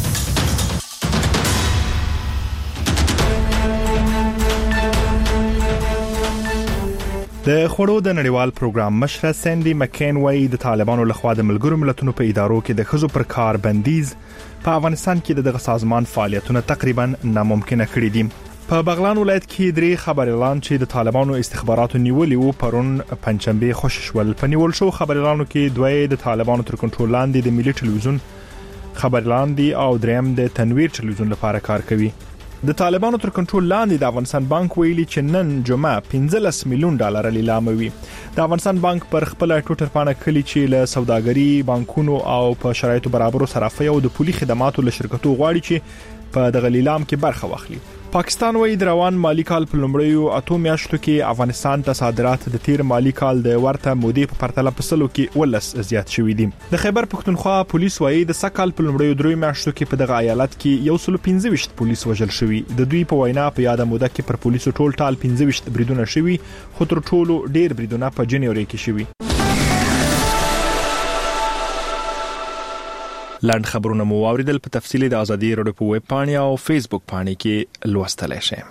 د خوړو د نړیوال پروګرام مشره سندي مکین وایي د طالبانو لخوا د ملګرو ملتونو په ادارو کې د خزو پر کار بندیز په افغانستان کې دغه سازمان فعالیتونه تقریبا ناممکن کړي دي. په بغلان ولایت کې درې خبر اعلان چې د طالبانو استخباراتو نیولې وو پرون پنځشنبه خوشش ول په نیول شو خبر اعلانو کې دوی د طالبانو تر کنټرول لاندې د ملي ټلویزیون خبر اعلان دی او دریم د تنویر ټلویزیون لپاره کار کوي. د طالبانو تر کنټرول لاندې د افغانستان بانک ویلي چې نن جمعه 15 میلیون ډالر لیلاموي. د افغانستان بانک پر خپل ټوټر پاڼه کلی چې له سوداګري بانکونو او په شرایطو برابرو صرافي او د پولي خدماتو له شرکتو غواړي چې په دغه لیلام کې برخه واخلي. پاکستان وایي د روان مالی کال په لومړیو 8 میاشتو کې افغانستان ته صادرات د تیر مالی کال د ورته مودې په پرتله په سلو کې ولس زیات شوي دي. د خیبر پښتونخوا پولیس وایي د سکهال په لومړیو 3 میاشتو کې په دغه ایالت کې 115 پولیس وژل شوي. د دوی په وینا په یاده موده کې پر پولیسو ټول ټال 15 بریدونه شوي خو تر ټولو ډیر بریدونه په جنوري کې شوي. لاند خبرونه مو واوریدل په تفصیل د ازادي رادیو په ویب پاڼه او فیسبوک پاڼه کې لوستلای شئ.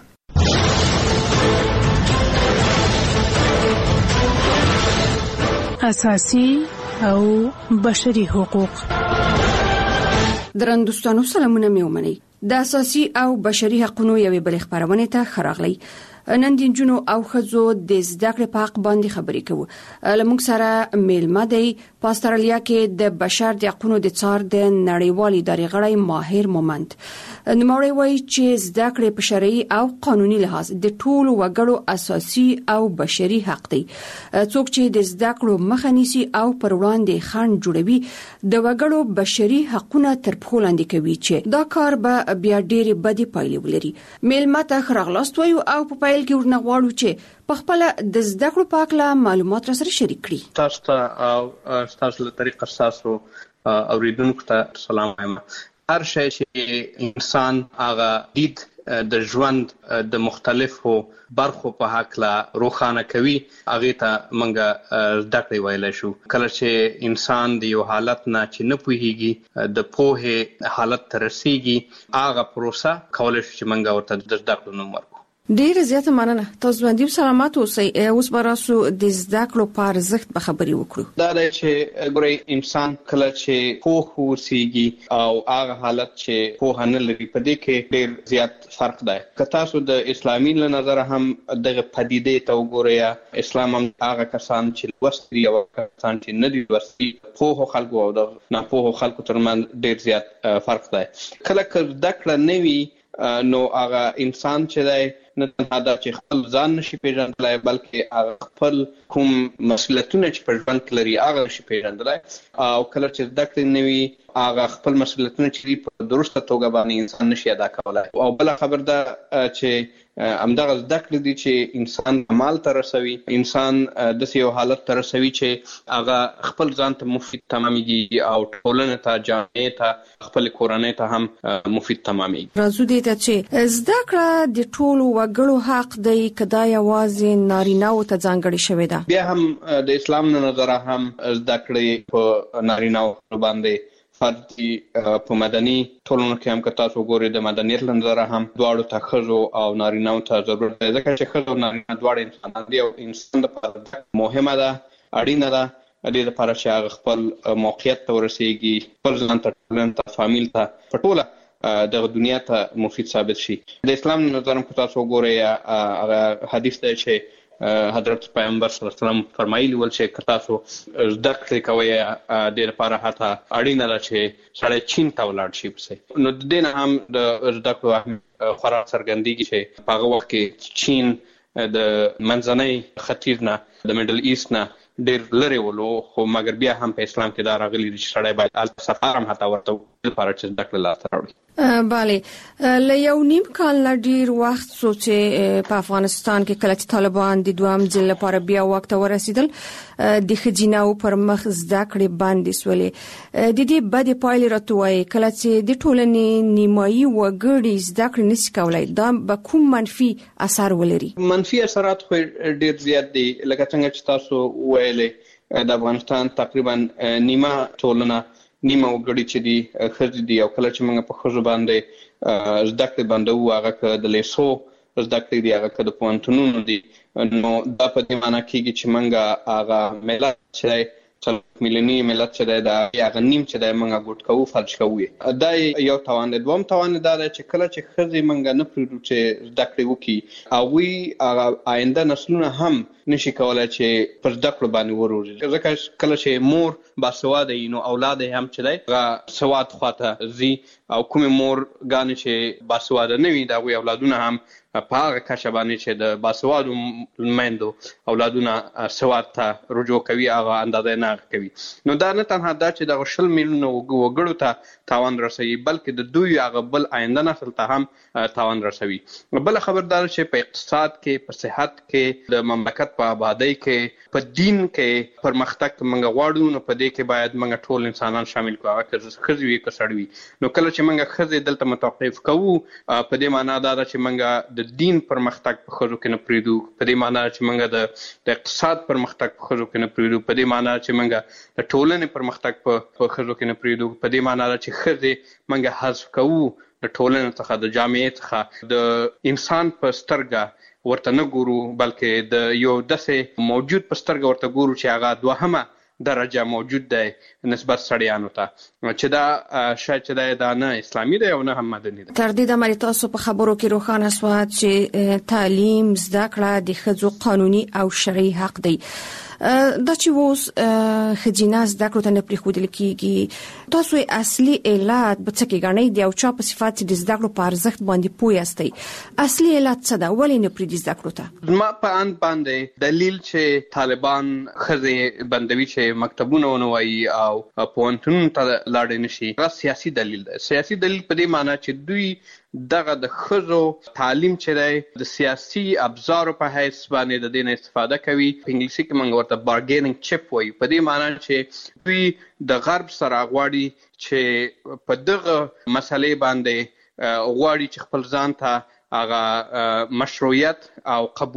اساسي او بشري حقوق. درندوستانو سلامونه میومني. د اساسي او بشري حقوقو یوې بل خبرونه ته خراغلی. نن د جنو او خزو د زده کړې په حق باندې خبرې کوو. لمونږ سره میلمه دی په استرالیا کې د بشر د حقوقو د څار د نړیوال ادارې غړی ماهر مومند. نوموړی وایي چې زده کړې په شرعي او قانوني لحاظ د ټولو وګړو اساسي او بشري حق دی. څوک چې د زده کړو مخه نیسي او پر وړاندې خنډ جوړوي د وګړو بشري حقوقونه تر پښو لاندې کوي چې دا کار به بیا ډېرې بدې پایلې ولري. میلمه ته خراغلاست وایو او په کې ورنغواړو چې په خپل د زده کړو په اړه معلومات را سره شریک کړي. تاسو ته او تاسو له طریقې تاسو اوریدونکو ته سلام وایم. هر شی چې انسان هغه دید د ژوند د مختلفو برخو په حق لا روښانه کوي هغه ته منګه زده کړې ویل شو. کله چې انسان د یو حالت نه چې نه پوهیږي د پوهه حالت ته رسیږي هغه پروسه کولای شي چې منګه ورته د زده کړو نوم ورکړو. ډیر زیاته مننه. تاسو باندې سلامات اوسئ. اوس براسو د زده کړو په ارزښت به خبرې وکړو. دا دی چې ګوري انسان کله چې پوه اوسېږي او هغه حالت چې پوه نه لري په دې کې ډیر زیات فرق دی. که تاسو د اسلامي له نظر هم دغه پدیدې ته وګورئ، اسلام هم هغه کسان چې لوستي او کسان چې نه دي لوستي، پوه خلکو او د ناپوه خلکو ترمنځ ډیر زیات فرق دی. کله چې زده کړه نه وي نو هغه انسان چې دی نه تنها دا چې خپل ځان نشي پیژندلای بلکې هغه خپل کوم مسؤلیتونه چې په ژوند کې لري هغه نشي پیژندلای، او کله چې زده کړه نه وي هغه خپل مسؤلیتونه چې په درسته توګه باندې انسان نشي ادا کولای. او بل خبر ده چې همدغه زده کړه دي چې انسان عمل ته رسوي، انسان د یو حالت ته رسوي چې هغه خپل ځان ته مفید تمامېږي او ټولنې ته، جامعې ته، خپل کورنۍ ته هم مفید تمامېږي. راځو دې ته چې زده کړه د ټولو وګړو حق دی که دا یوازې نارینه‌و ته ځانګړې شوې ده؟ بیا هم د اسلام له نظره هم زده کړې په نارینه‌و باندې فرض دي. په مدني ټولنو کې هم که تاسو وګورئ د مدنیت له نظره هم دواړو ته ښځو او نارینه‌و ته ضرورت دی، ځکه چې ښځو او نارینه دواړه انسانان دي او انسان لپاره مهمه ده، اړینه ده دې لپاره چې هغه خپل موقعیت ته ورسېږي، خپل ځان ته، ټولنې ته، فامیل ته، په ټوله دغه دنیا ته مفید ثابت شي. د اسلام له نظر هم که تاسو وګورئ هغه حدیث دی چې حضرت پیغمبر صلی الله علیه وسلم فرمایلی ول چې که تاسو زده کړې کوئ دې لپاره حتی اړینه ده چې سړی چین ته ولاړ شي پسې. نو د دې نه هم د زده کړو خورا څرګندېږي چې په هغه وخت کې چین د منځنۍ ختیځ نه، د میډل ایست نه ډیر لرې ولو، خو مګر بیا هم په اسلام کې دا راغلي دي چې سړی باید هلته سفر هم حتی ورته وکړي لپاره چې زده کړه لاسته راوړي. بله، له یو نیم کال نه ډیر وخت څو چې په افغانستان کې کله چې طالبان د دوام ځل لپاره بیا واک ته ورسېدل، د ښځیناو پر مخ زده کړې بندې سولې. د دې بدې پایلې راته وایي کله چې د ټولنې نیمایي وګړي زده کړې نشي کولای، دا به کوم منفي اثر ولري؟ منفي اثرات خو ډیر زیات دي. لکه څنګه چې تاسو ویلې د افغانستان تقریبا نیمه ټولنه، نیمه وګړي چې دي ښځې دي، او کله چې موږ په ښځو باندې زده کړې بندوو، هغه که د لیسو زده کړې دي، هغه که د پوهنتونونو دي، نو دا په دې معنی کېږي چې موږ هغه ملت چې دی، میلیوني ملت چې دی، د هغه نیم چې دی موږ ګوټ کوو، فلج کوو. دا یو تاوان دی. دوم تاوان دا دی چې کله چې ښځې موږ نه پرېږدو چې زده کړې وکړي، هغوی هغه آینده نسلونه هم نشي کولای چې پر زده کړو باندې وروزي، ځکه کله چې مور باسواده وي نو اولاد یې هم چې دی هغه سواد خواته ځي، او کومې مور ګانې چې باسواده نه وي د هغوی اولادونه هم په هغه کچه باندې چې د باسوادو میندو اولادونه سواد ته رجوع کوي، هغه اندازه نه کوي. نو دا نه تنها دا چې دغه 20 میلیونه وګړو ته تاوان رسوي، بلکې د دوی هغه بل آینده نسل ته هم تاوان رسوي. بل خبردار چې په اقتصاد کې، په صحت کې، د مملکت په آبادی کې، په دین کې پرمختګ موږ غواړو، نو په دې کې باید موږ ټول انسانان شامل کړو، هغه که ښځې وي که سړي وي. نو کله چې موږ ښځې دلته متوقف کوو، په دې معنا دا ده چې موږ د دین پرمختګ په ښځو کې نه پرېږدو، په دې معنا چې موږ د اقتصاد پرمختګ په ښځو کې نه پرېږدو، په دې معنا چې موږ د ټولنې پرمختګ په ښځو کې نه پرېږدو، په دې معنا چې ښځې موږ حذف کوو د ټولنې څخه، د جامعې څخه، د انسان په سترګه ورته نه ګورو، بلکې د یو داسې موجود په سترګه ورته ګورو چې هغه دوهمه درجه موجود دی نسبت سړیانو ته، چې دا شاید چې دا نه اسلامي دی او نه هم مدني دی. تر دې دمه تاسو په خبرو کې روښانه شوه چې تعلیم، زده کړه د ښځو قانوني او شرعي حق دی. دا چې اوس ښځینه زده کړو ته نه پرېښودل کېږي، تاسو یې اصلي علت به څه کې ګڼئ؟ د یو چا په صفت چې د زده کړو په ارزښت باندې پوه یاستئ، اصلي علت څه ده؟ ولې نه پرېږدي زده کړو ته؟ زما په اند باندې دلیل چې طالبان ښځې بندوي چې مکتبونه ونه وایي او پوهنتونونو ته لاړې نشي، هغه سیاسي دلیل دی. سیاسي دلیل په دې معنی چې دوی دغه د ښځو تعلیم چې دی د سیاسي ابزارو په حیث باندې د دې نه استفاده کوي. په انګلیسي کې موږ ورته بارګیننګ چپ وایو، په دې معنی چې دوی د غرب سره غواړي چې په دغه مسلې باندې غواړي چې خپل ځان ته هغه مشروعیت او قبولي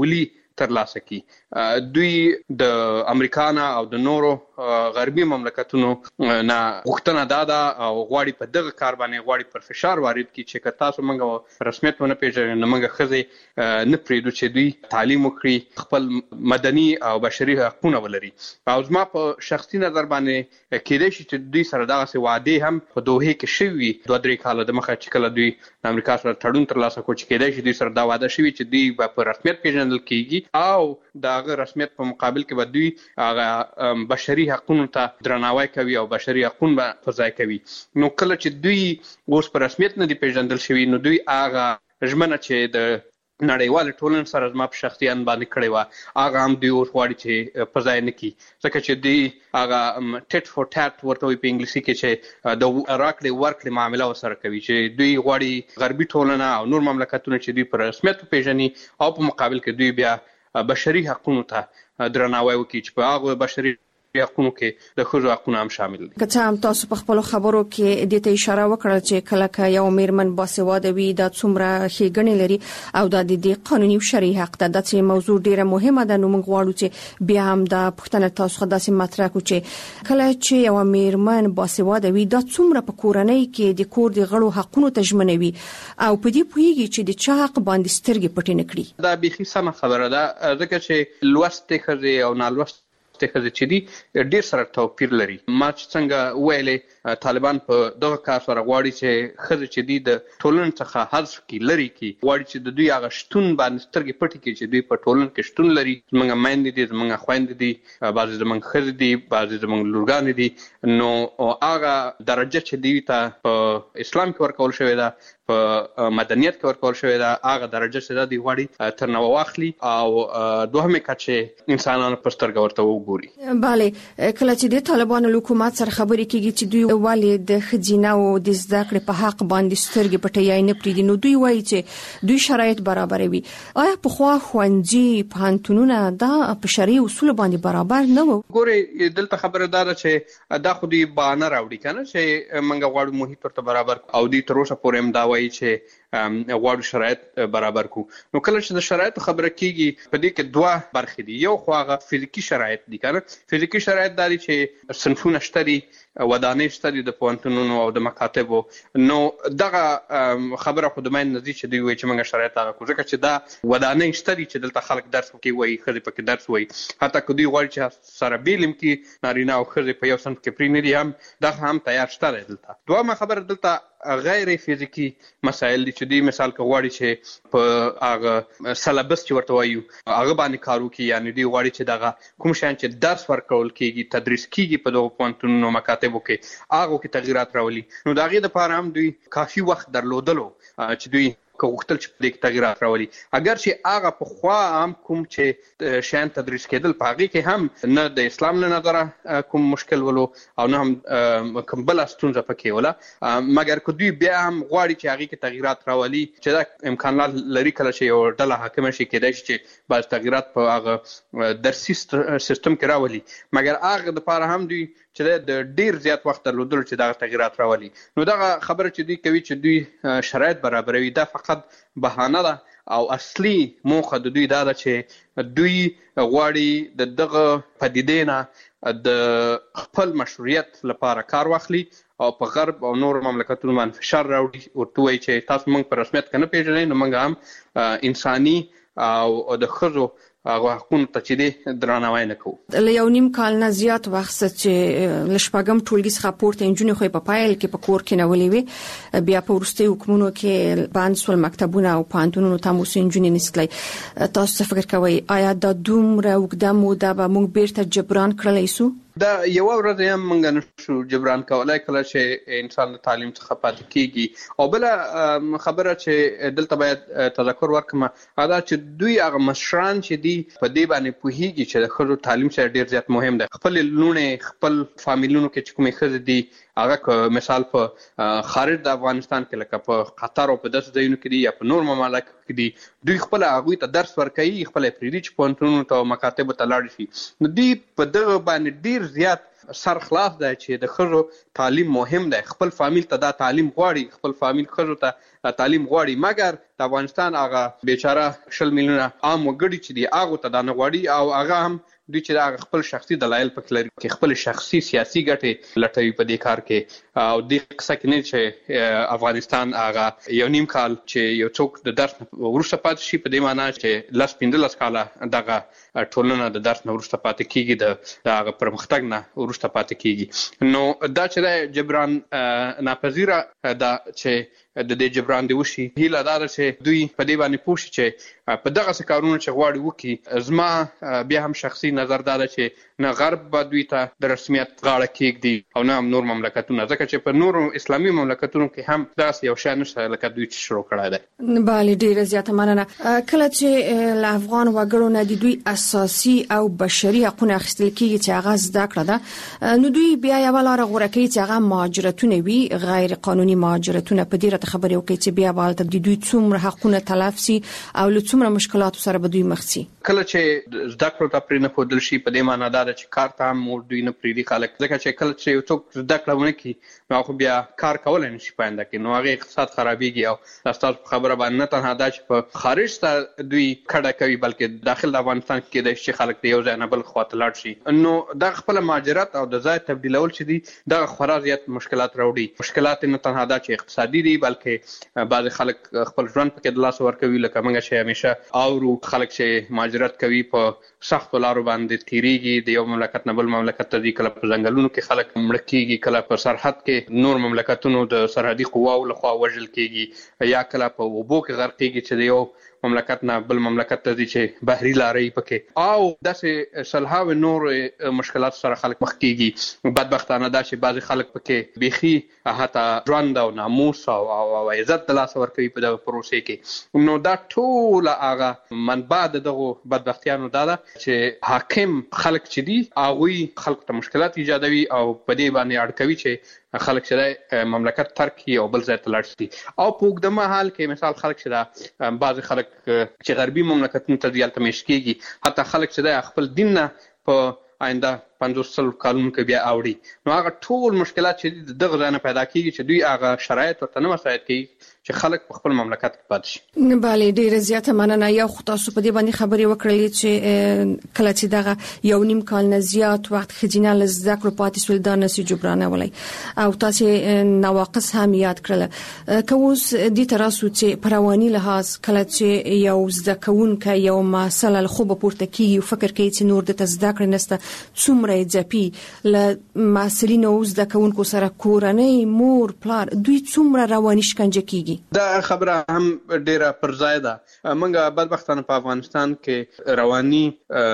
ترلاسه کړي. دوی د امریکا نه او د نورو غربي مملکتونو نه غوښتنه ده او غواړي په دغه کار باندې غواړي پر فشار وارد کړي چې که تاسو موږ رسمیت ونه پیژنئ نو موږ ښځې نه پرېږدو چې دوی تعلیم وکړي، خپل مدني او بشري حقونه ولري. او زما په شخصي نظر باندې کېدای شي چې دوی سره دغسې وعدې هم په دوحې کې شوي وي 2-3 کاله د مخه چې کله دوی د امریکا سره تړون ترلاسه کړو، چې کېدای شي دوی سره دا وعده شوي چې دوی به په رسمیت پیژندل کېږي او د هغه رسمیت په مقابل کې به دوی هغه بشري حقونو ته درناوی کوي او بشري حقونه به په ځای کوي. نو کله چې دوی اوس په رسمیت نه دي پیژندل شوي نو دوی هغه ژمنه چې د نړیوال ټولنې سره زما په شخصي ان باندې کړې وه هغه هم دوی اوس غواړي چې په ځای نه کړي، ځکه چې دوی هغه ټیټ فور ټیټ ورته وایي په انګلیسي کې چې د راکړې ورکړې معامله ورسره کوي، چې دوی غواړي غربي ټولنه او نور مملکتونه چې دوی په رسمیت وپېژني او په مقابل کې دوی بیا بشري حقونو ته درناوی وکړي چې په هغه بشري حقونو کې د ښځو حقونه هم شامل دي. که څه هم تاسو په خپلو خبرو کې دې ته اشاره وکړه چې کله که یو میرمن باسواده وي دا څومره ښېګڼې لري او دا د دې قانوني او شرعي حق ده. دا چې موضوع ډیره مهمه ده. نو موږ غواړو چې بیا هم دا پوښتنه تاسو خداسې مطرح کړو چې کله چې یو میرمن باسواده وي دا څومره په کورنۍ کې د کور د غړو حقونو ته ژمنوي او په دې پوهیږي چې د چا حق باندې سترګې پټې نه کړي. دا بیخي سمه خبره ده، ځکه چې لوستې ښځې او نالوستې ښځې چې دي ډېر سره توپیر لري. ما چې څنګه ویلې طالبان په دغه کار سره غواړي چې ښځې چې دي د ټولنې څخه حذف کړي، لرې کړي، غواړي چې د دوی هغه شتون باندې سترګې پټې کړي چې دوی په ټولنه کې شتون لري. زموږ میندې دي، زموږ خویندې دي، بعضې زموږ ښځې دي، بعضې زموږ لورګانې دي. نو هغه درجه چې دوی ته په اسلام کې ورکول شوې ده، په مدنیت کې ورکول شوې ده، هغه درجه چې دوی غواړي تر نو واخلي او دوهمې کچې انسانانو په سترګه ورته وګوري. بله، کله چې د طالبانو حکومت سره خبرې کیږي چې دوی ولې د ښځیناو د زده کړې په حق باندې سترګې پټې نه پریږدي، نو دوی وایي چې دوی شرایط برابروي. آیا پخوا ښوونځي پوهنتونونه دا په شرعي اصولو باندې برابر نه وو؟ ګورې دلته خبره دا ده چې دا خو دوی بهانه راوړي که نه چې موږ غواړو محیط ورته برابر او دوی تر اوسه پورې هم دا وایي چې غواړو شرایط برابر کو. نو کله چې د شرایطو خبره کیږي په دې کې دوه برخې دي. یو خو هغه فزیکي شرایط دي که نه، فزیکي شرایط دا دي چې صنفونه شته دي، ودانۍ شته دي د پوهنتونونو او د مکاتبو. نو دغه خبره خو د مین نزدې چې دوی وایي چې موږ شرایط هغه کوو، ځکه چې دا ودانۍ شته دي چې دلته خلک درس وکړي وایي، ښځې پکې درس وایي. حتی که دوی غواړي چې سره بیلم کې نارینه او ښځې په یو صنف کې پرې نه دي، هم دغه هم تیار شته دی دلته. دویمه خبره دلته غیر فزیکی مسایل دي چې دوی مثال که غواړي چې په هغه سلبس چې ورته وایو هغه باندې کار وکړي، یعنې دوی غواړي چې دغه کوم شیان چې درس ورکول کېږي، تدریس کېږي په دغو پوهنتونونو مکاتبو کې، هغو کې تغیرات راولي. نو د هغې دپاره هم دوی کافي وخت درلودلو چې دوی که غوښتل چې په دې کې تغیرات راولي. اگر چې هغه پخوا هم کوم چې شیان تدریس کېدل په هغې کې هم نه د اسلام له نظره کوم مشکل ولو او نه هم کوم بله ستونزه پکې وله، مګر که دوی بیا هم غواړي چې هغې کې تغیرات راولي، چې دا امکانات لري کله چې یو ډله حاکمه شي، کېدای شي چې بعض تغیرات په هغه درسي سیستم کې راولي، مګر هغه دپاره هم دوی چې د ډیر زیات وخت درلودلو چې دغه تغیرات راولي. نو دغه خبره چې دوی کوي چې دوی شرایط برابروي، دا فقط بهانه ده او اصلي موخه د دوی دا ده چې دوی غواړي د دغه پدیدې نه د خپل مشروعیت لپاره کار واخلي او په غرب او نور مملکتونو باندې فشار راوړي، ورته وایي چې تاسو موږ په رسمیت کې نه پېژنئ نو موږ هم انساني او د ښځو هغه حقونو ته چې دی درناوی نه کوو. له یو نیم کال نه زیات وخت چې له شپږم ټولګي څخه پورته نجونې خو په پیل کې په کور کې نولې وي، بیا په وروستیو حکمونو کې بند شول مکتبونه او پوهنتونونو ته مو نجونې نسکلی. تاسو څه فکر کوئ؟ آیا دا دومره اوږده موده به موږ بیرته جبران کړلی سو؟ دا یوه ورځ هم موږ نشو جبران کولی کله چې انسان د تعلیم څخه پاتې کېږي. او بله خبره چې دلته باید تذکر ورکړم هغه دا چې دوی هغه مشران چې دي په دې باندې پوهېږي چې د ښځو تعلیم سره ډېر زیات مهم دی. خپلې لوڼې خپل فامیلونو کې چې کومې ښځې دي هغه که مثال په خارج د افغانستان کې لکه په قطر او په داسې ځایونو کې دي یا په نور ممالکو کې دي، دوی خپله هغوی ته درس ورکوي، خپله یې پرېږدي چې پوهنتونونو ته او مکاتبو ته لاړ شي. نو دوی په دغه باندې ډېر زیات سر خلاص دی چې د ښځو تعلیم مهم دی. خپل فامیل ته دا تعلیم غواړي، خپل فامیل ښځو ته تعلیم غواړي، مګر د افغانستان هغه بیچاره 20 میلیونه عام وګړي چې دی هغه ته دا نه غواړي او هغه هم دوی چې دا خپل شخصي دلایل پکې لري چې خپل شخصي سیاسي ګټې لټوي په دې کار کې او د قصه کې نه چې افغانستان هغه یو نیم کال چې یو څوک د درس وروسته پاتې شي په دې معنی چې 15 کاله دغه ټولنه د درس نه وروسته پاتې کیږي د هغه پرمختګ نه وروسته پاتې کیږي نو دا چې جبران ناپذیره دا چې د دې جبران دی وشي هیله دا ده چې دوی په دې باندې پوه شي چې په دغه څه کارونه چې غواړي وکړي زما بیا هم شخصي نظر دا ده چې نه غرب به دوی ته د رسمیت غاړه کېږدي او نه هم نور مملکتونه ځکه چې په نورو اسلامي مملکتونو کې هم داسې یو شی نشته لکه دوی چې شروع کړی دی. بله ډېره زیاته مننه. کله چې له افغان وګړو نه د دوی اساسي او بشري حقونه اخیستل کېږي چې هغه زده کړه ده نو دوی بیا یوه لاره غوره کوي چې هغه مهاجرتونه وي غیر قانوني مهاجرتونه په دې راته خبرې وکړي چې بیا به هلته د دوی څومره حقونه تلف سي او له څومره مشکلاتو سره به دوی مخ سي. کله چې زده کړو ته پرې نه ښودل شي په دې معنی دا ده چې کار ته هم دوی نه پرېږدي خلک ځکه چې کله چې یو څوک زده کړه ونه کړي نو هغه بیا کار کولی نه شي په آینده کې نو هغې اقتصاد خرابېږي او دا ستاسو په خبره باندې نه تنها دا چې په خارج ته دوی کډه کوي بلکې داخل د افغانستان کې کېدای شي چې خلک د یو ځای نه بل خوا ته لاړ شي نو دا خپله مهاجرت او د ځای تبدیلول چې دي دغه خورا زیات مشکلات راوړي. مشکلات نه تنها دا چې اقتصادي دي بلکې بعضې خلک خپل ژوند پکې د لاسه ورکوي لکه موږ چې همیشه اورو خلک چې مهاجرت کوي په سختو لارو باندې تیریږي د یو مملکت نه بل مملکت ته ځي کله په ځنګلونو کې خلک مړه کېږي کله په سرحد کې نور مملکتونو د سرحدي قواو لخوا وژل کېږي یا کله په اوبو کې غرق کېږي چې د یو مملکت نه بل مملکت ته ځي چې بحري لارې پکې او داسې سلهاوې نور مشکلات سره خلک مخ کېږي. بدبختانه دا چې بعضې خلک پکې بیخي حتی ژوند او ناموس او عزت د لاسه ورکوي په دغه پروسې کې نو دا ټوله هغه منبع د دغو بدبختیانو دا ده چې حاکم خلک چې دي هغوی خلکو ته مشکلات ایجادوي او په دې باندې اړ کوي چې خلک چې مملکت ترک کړي او بل ځای ته لاړ شي او په اوږده مهال کې مثال خلک چې دا بعضې خلک چې غربي مملکتونو ته ځي هلته میشت کېږي حتی خلک چې دا خپل دین نه په آینده 50 کالونو کې بیا اوړي نو هغه ټول مشکلات چې دغه ځای نه پیدا کېږي چې دوی هغه شرایط ورته نه مساعد کوي چې خلک په خپل مملکت کې پاتې شي. بله ډیره زیاته مننه. یو خو تاسو په دې باندې خبرې وکړلې چې کله چې دغه یو نیم کال نه زیات وخت ښځینه له زده کړو پاتې شول دا نسي جبرانولی او تاسو نواقص هم یاد کړل که اوس دې ته راسو چې په رواني لحاظ کله چې یو زده کوونکی یو مسله له خوبه پورته کېږي او فکر کوي چې نور دته زده کړې نشته څومره یې ځپي له محصلینو او زده کوونکو سره کورنۍ مور پلار دوی څومره رواني شکنجه کېږي. دا خبره هم ډیره پر ځای ده. موږ بدبختانه په افغانستان کې رواني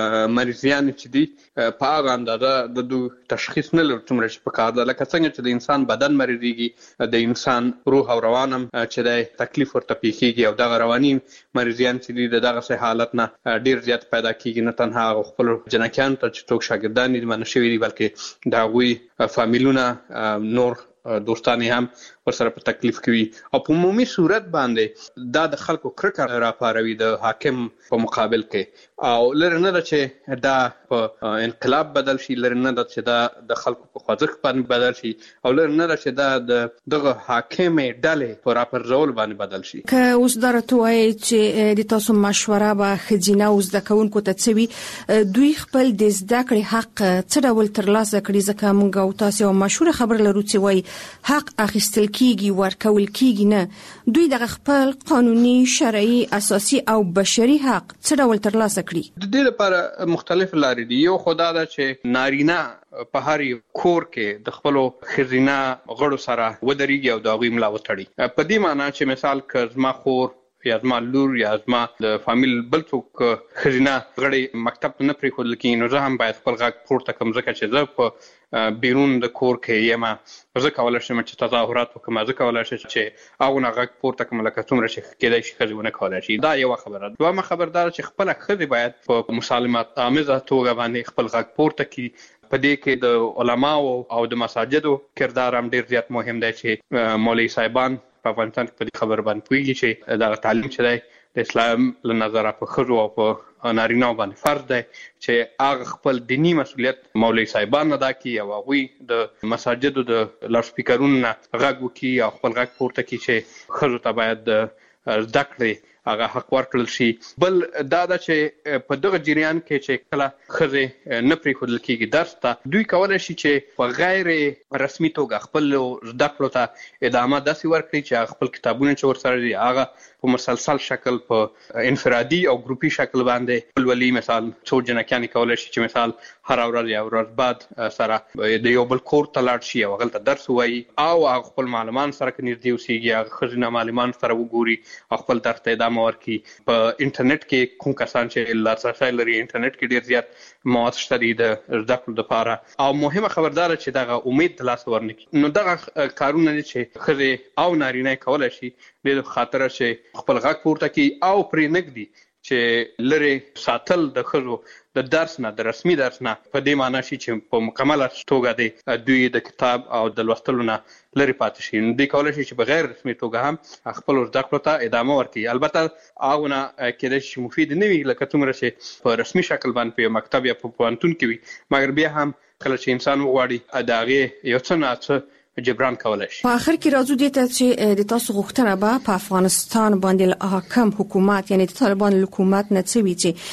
مریضیان چې دي په هغه اندازه د دوی تشخیص نه لرو څومره چې پکار ده لکه څنګه چې د انسان بدن مریضیږي د انسان روح او روان هم چې د تکلیف ورته پیښیږي او دغه رواني مریضیان چې دي دغه حالت نه ډیر زیات پیدا کیږي نه تنها خپل جنکیانو ته چې څوک شاګردان دي منع شوي دي بلکې د هغوی فامیلونه نور دوستانی هم ورسره په تکلیف کوي او په عمومي صورت باندې دا د خلکو کرکه راپاروي د حاکم په مقابل کې او لري نه ده چې دا په انقلاب بدل شي لري نه ده چې دا د خلکو په خوځښت باندې بدل شي او لري نه ده چې دا دغه حاکم ډلې په راپرځول باندې بدل شي. که اوس درته وایي چې د تاسو مشوره به ښځینه او زده کوونکو ته څه وي دوی خپل د زده کړې حق څه ډول ترلاسه کړي ځکه موږ او تاسو یو مشهوره خبره لرو چې وایي حق اخیستل کیږي ورکول کیږي نه دوی دغه خپل قانوني شرعي اساسي او بشري حق څه ډول ترلاسه کړي. د دې لپاره مختلف لارې دي. یو خدا دا چې نارینه په هر کور کې د خپل ښځینه غړو سره ودرېږي او د هغوی ملا وتړي په دې معنی چې مثال که زما خور یا زما لور یا زما د فامیل بل څوک ښځینه غړی مکتب ته نه پرېښودل کېږي نو زه هم باید خپل غږ پورته کړم ځکه چې زه په بیرون د کور کې یم زه کولی شم چې تظاهرات وکړم زه کولی شم چې هغونه غږ پورته کړم لکه څومره چې کېدای شي ښځې ونه کولی شي. دا یوه خبره. دویمه خبر دا چې خپله ښځې باید په مسالمت آمیزه توګه باندې خپل غږ پورته کړي. په دې کې د علماو او د مساجدو کردار هم ډېر زیات مهم دی چې مولوي صاحبان په افغانستان کې په دې خبر باندې پوهېږي چې دغه تعلیم چې دی د اسلام له نظره په ښځو او په نارینه‌و باندې فرض دی چې هغه خپل دیني مسؤلیت مولوي صاحبان ادا کړي او هغوی د مساجدو د لاوډ سپیکرونو نه غږ وکړي او خپل غږ پورته کړي چې ښځو ته باید د زده کړې هغه حق ورکړل شي. بل دا ده چې په دغه جریان کې چې کله ښځې نه پرېښودل کېږي درس ته، دوی کولی شي چې په غیر رسمي توګه خپل زده کړو ته ادامه داسې ورکړي چې هغه خپل کتابونه چې ورسره دي هغه په مسلسل شکل په انفرادي او ګروپي شکل باندې ولولي. مثال څو جنکیانې کولی شي چې مثال هر ورځ یا ورځ بعد سره د یو بل کور ته لاړ شي او هغلته درس ووایي او هغه خپل معلمان سره که نږدې اوسېږي هغه ښځینه معلمان سره وګوري او خپل درس ته ادامه ورکړي. په انټرنیټ کې کوم کسان چې لاسرسی لري انټرنیټ کې ډېر زیات مواد شته دي د زده کړو دپاره، او مهمه خبرداره چې دغه امید د لاسه ورنکړي. نو دغه کارونه دي چې ښځې او نارینه کولی شي د خاطره چې خپل غږ پورته کړي او پرې نږدي چې لرې ساتل د ښځو د درس نه، د رسمي درس نه، په دې معنا شي چې په مکمله توګه دوی د کتاب او د لوستلو نه لرې پاتې شي. نو دوی کولی شي چې په غیر رسمي توګه هم خپل زده کړو ته ادامه ورکړي. البته هغونه کېدای شي مفید نه وي لکه څومره چې په رسمي شکل باندې په یو مکتب یا په پوهنتون کې وي، مګر بیا هم کله چې انسان وغواړي د هغې یو څه نه څه جبران کولای شي. په اخر کې راځو دې ته چې د تاسو غوښتنه به په افغانستان باندې حاکم حکومت یعنی د طالبان حکومت نه څه وی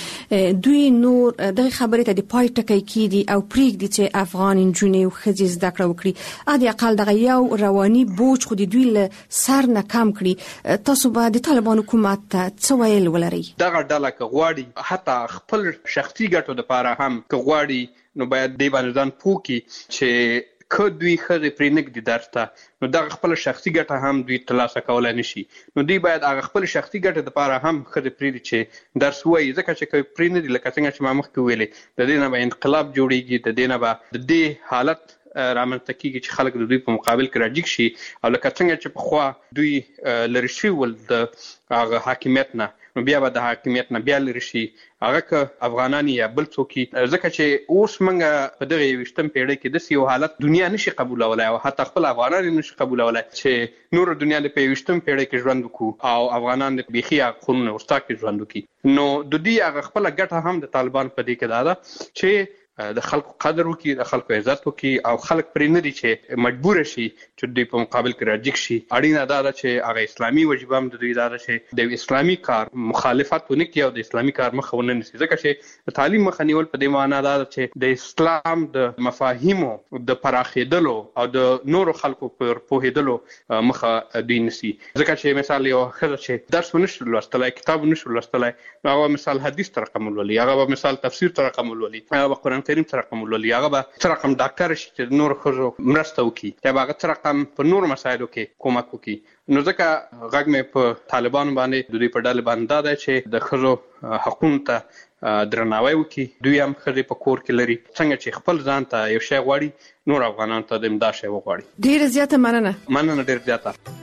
چې دوی نور د خبرې ته د پای ټکی کیدي او پریږدي چې افغان انجونې او ښځې زده کړه وکړي، ا دې اقل دغه یو رواني بوج خو د دوی له سر نه کم کړي. تاسو به د طالبان حکومت ته څه ویل ولرئ؟ دغه ډله که غواړي حتی خپل شخصي ګټو لپاره هم که غواړي نو باید دې باندې ځان پوه کړي چې که دوی ښځې پرې نږدي درس ته نو دغه خپله شخصي ګټه هم دوی ترلاسه کولی نه شي. نو دوی باید هغه خپل شخصي ګټې دپاره هم ښځې پرېږدي چې درس ووایي، ځکه چې که پرې نه دي لکه څنګه چې ما مخکې ویلې د دې نه به انقلاب جوړېږي، د دې نه به د دې حالت رامنځته کېږي چې خلک د دوی په مقابل کې راجګ شي. او لکه څنګه چې پخوا دوی لرې شوي ول د هغه حاکمیت نه، نو بیا به د حاکمیت نه بیا لرې شي. هغه که افغانان یا بل څوک، ځکه چې اوس موږ په دغه 21 پیړۍ کې داسې یو حالت دنیا نشي قبولولی او حتی خپل افغانان نشي قبولولی چې نور دنیا د په 21 پیړۍ کې ژوند وکړو او افغانان د بیخي هغه خونونه ورستا کې ژوند وکړي. نو د دوی هغه خپله ګټه هم د طالبان په دې کې دا ده چې د خلکو قدر وکړي، د خلکو عزت وکړي او خلک پرې نه دي چې مجبور شي چې دوی په مقابل کې راجګ شي. اړینه دا ده چې هغه اسلامي وجیبه هم د دوی دا ده چې د اسلامي کار مخالفت ونه کړي او د اسلامي کار مخه ونه نیسي، ځکه چې د تعلیم مخه نیول په دې معنا دا ده چې د اسلام د مفاهیمو د پراخېدلو او د نورو خلکو پر پوهېدلو مخه دوی نیسي. ځکه چې مثال یو ښځه چې درس ونشي لوستلی، کتاب ونشي لوستلی، نو هغه مثال حدیث ته رقم ولولي، هغه به مثال تفسیر ته رقم ولولي، هغه به قرآن کریم ته رقم ولولي، هغه به څه رقم ډاکټر شي چې نور ښځو مرسته وکړي، یا به هغه څه رقم په نورو مسایلو کې کومک وکړي. نو ځکه غږ مې په طالبانو باندې د دوی په ډلې باندې دا دی چې د ښځو حقونو ته درناوی وکړي. دوی هم ښځې په کور کې لري، څنګه چې خپل ځان ته یو شی غواړي نور افغانانو ته د امدا شی وغواړي. ډېره زیاته مننه ډېر زیاته.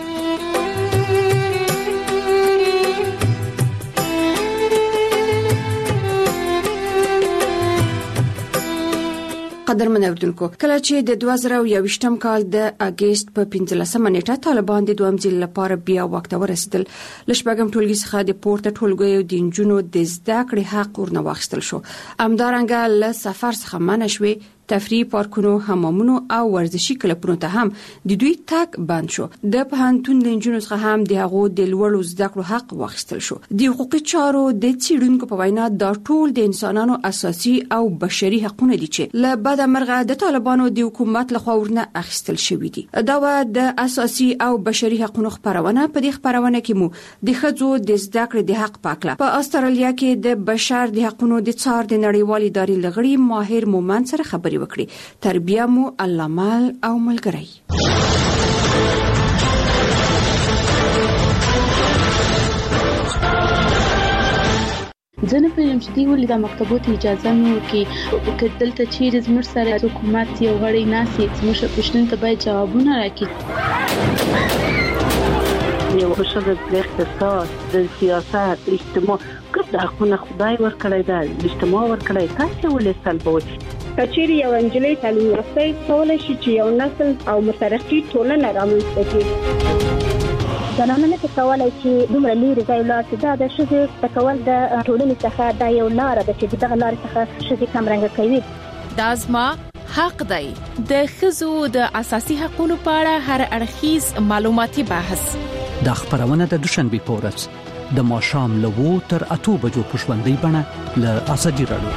قدرمن اوریدونکو، کله چې د 2021م کال د اگست په 15مه نیټه طالبان د دویم ځل لپاره بیا وخت ورسېدل، لشبګم ټولګي څخه د پورته ټولګیو د انجونو د زده کړې حق ورنه واخیستل شو. همدارنګه له سفر څخه منع شوې، تفریح پارکونو، حمامونو او ورزشي کلبونو ته هم د دوی تک بند شو. د پوهنتون د انجونو څخه هم د هغو د لوړو زده کړو حق واخیستل شو. د حقوقي چارو د څېړونکو په وینا دا ټول د انسانانو اساسي او بشري حقونه دي چې له بده مرغه د طالبانو د حکومت لخوا ورنه اخیستل شوي دي. دا د اساسي او بشري حقوقو خبرونه په دې خبرونه کې مو د ښځو د زده کړې د حق پاکله په استرالیا کې د بشر د حقوقو د څار د نړیوالې ادارې لغړي ماهر مومن سره خبري وکړي. تربیه مو الله مال او ملګری. ځنه پېژم چې دی ولې د مکتبونو اجازه نه ورکړي، که دلته چیرې زموږ سره حکومت یو غړی ناسي زموږ پوښتنې ته باید جوابونه راکړي. یو ښځه د اقتصاد، د سیاست، اجتماع ګډ حقونه خدای ورکړی دا اجتماع ورکړی، تاسو ولې سلبوي؟ کچېرې یو انجلۍ تعلیم یافته کولای شي چې یو نسل او مترقي ټولنه رامنځته کړي. زنانه نه کولای چې دومره لري ځای لاړ شي. دا د ښځې تکول د ټولنې څخه دا یو لار ده چې دغه لار څخه ښځې کم رنګ کوي. دا زما حق دی. د ښځو د اساسي حقوقو په اړه هر اړخیز معلوماتي بحث دا خبرونه د دوشنبه په ورځ د ماښام له 2 تر 8 بجو په ژوندۍ بڼه له ازادي راډیو.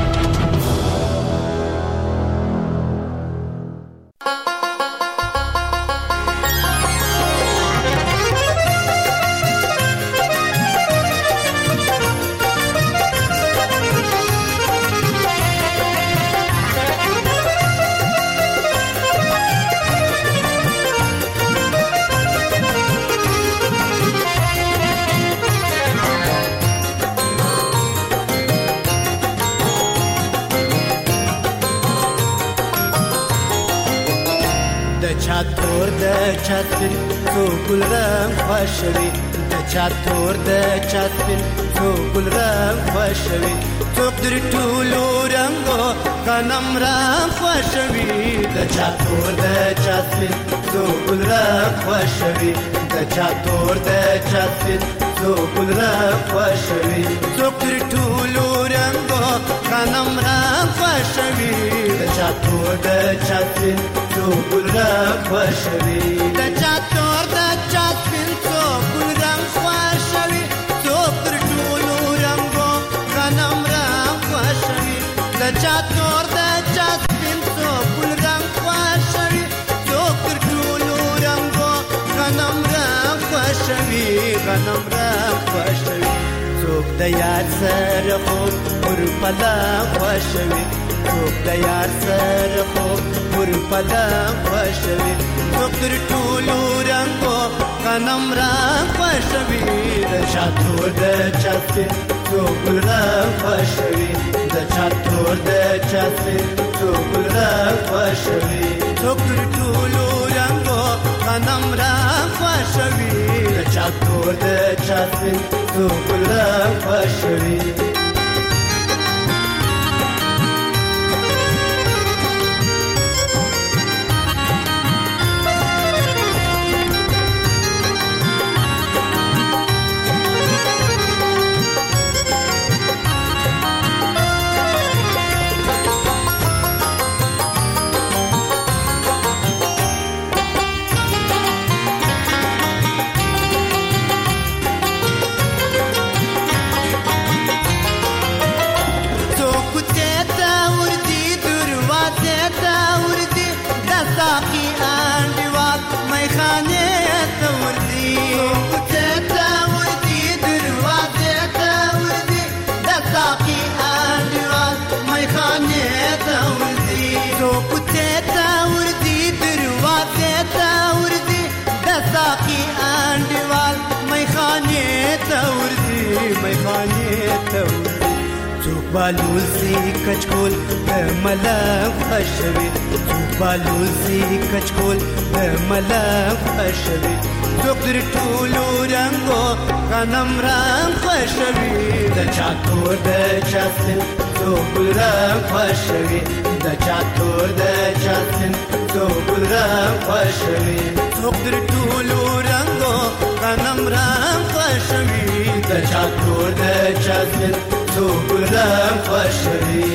چاتور د چاتر تو ګل رنگ خوشوي د چاتور د چاتر تو ګل رنگ خوشوي تو در ټولو رنگو غنم رنگ خوشوي د چاتور د چاتر تو ګل رنگ خوشوي د چاتور د چاتر تو ګل رنگ خوشوي تو در ټولو رنگو غنم رنگ خوشوي د چاتور د چاتر تو ګل رنگ خوشوي د چاتور د چاتر تو ګل رنگ خوشوي تو پر ټولو رنگو غنم رنگ خوشوي د چاتور د چاتر تو ګل رنگ خوشوي تو پر ټولو رنگو غنم رنگ خوشوي غنم رنگ خوشوي څوک د یار سره خو پر پلا خوشوي څوک د یار سره خو پر پلا خوشوي څوک در ټولو رنگو غنم رنگ خوشوي د چاتور د چاتر څوک ګل رنگ خوشوي د چاتور د چاتر څوک ګل رنگ خوشوي څوک در ټولو رنگو غنم رنگ خوشوي د چاتور د چاتر څوک ګل رنگ خوشوي څوک بالوزي کچکول د ملنګ خوشوي څوک بالوزي کچکول د ملنګ خوشوي څوک در ټولو رنگو غنم رنگ خوشوي د چاتور د چاتر څوک ګل رنگ خوشوي د چاتور د چاتر څوک ګل رنگ خوشوي څوک در ټولو رنگو غنم رنگ خوشوي د چاتور د چاتر څوک ګل رنگ خوشوي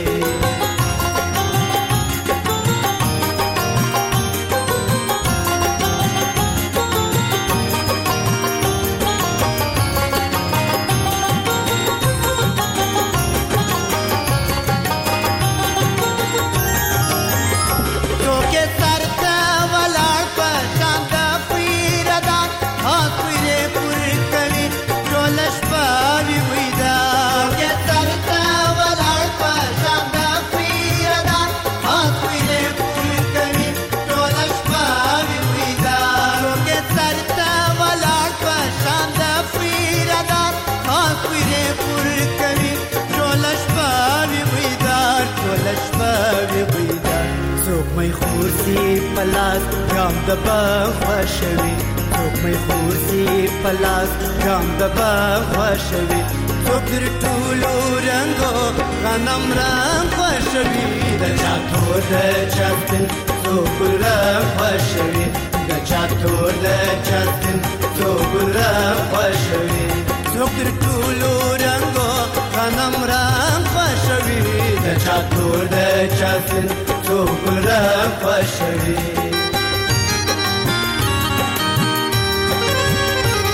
پلاس جام د باغ خوشوي څوک مې خورسي پلاس جام د باغ خوشوي څوک در ټولو رنگو غنم رنگ خوشوي د چاتور د چاتر څوک ګل رنگ خوشوي د چاتور د چاتر څوک ګل رنگ خوشوي څوک در ټولو رنگو غنم رنگ خوشوي د چاتور د چاتر څوک ګل رنگ خوشوي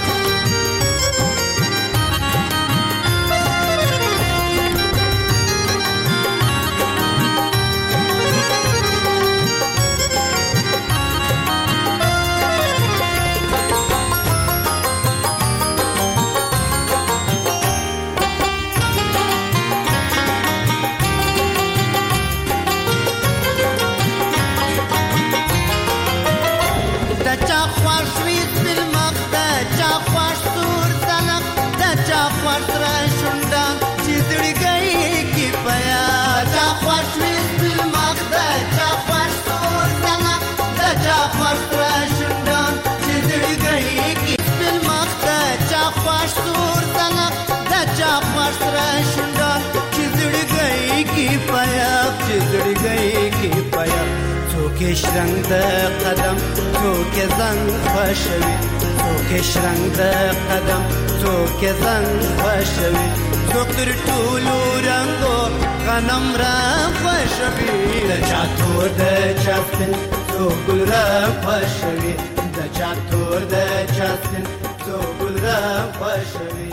مار سره شندان چې زړګي کې پیاپ چې زړګي کې پیاپ څوک شرنګ د قدم څوک زنګ خوشوي څوک شرنګ د قدم څوک زنګ خوشوي څوک تر ټولو رنگو غنم را خوشوي د چا تور د چا سپین څوک ګل را خوشوي د چا تور د چا سپین څوک ګل را خوشوي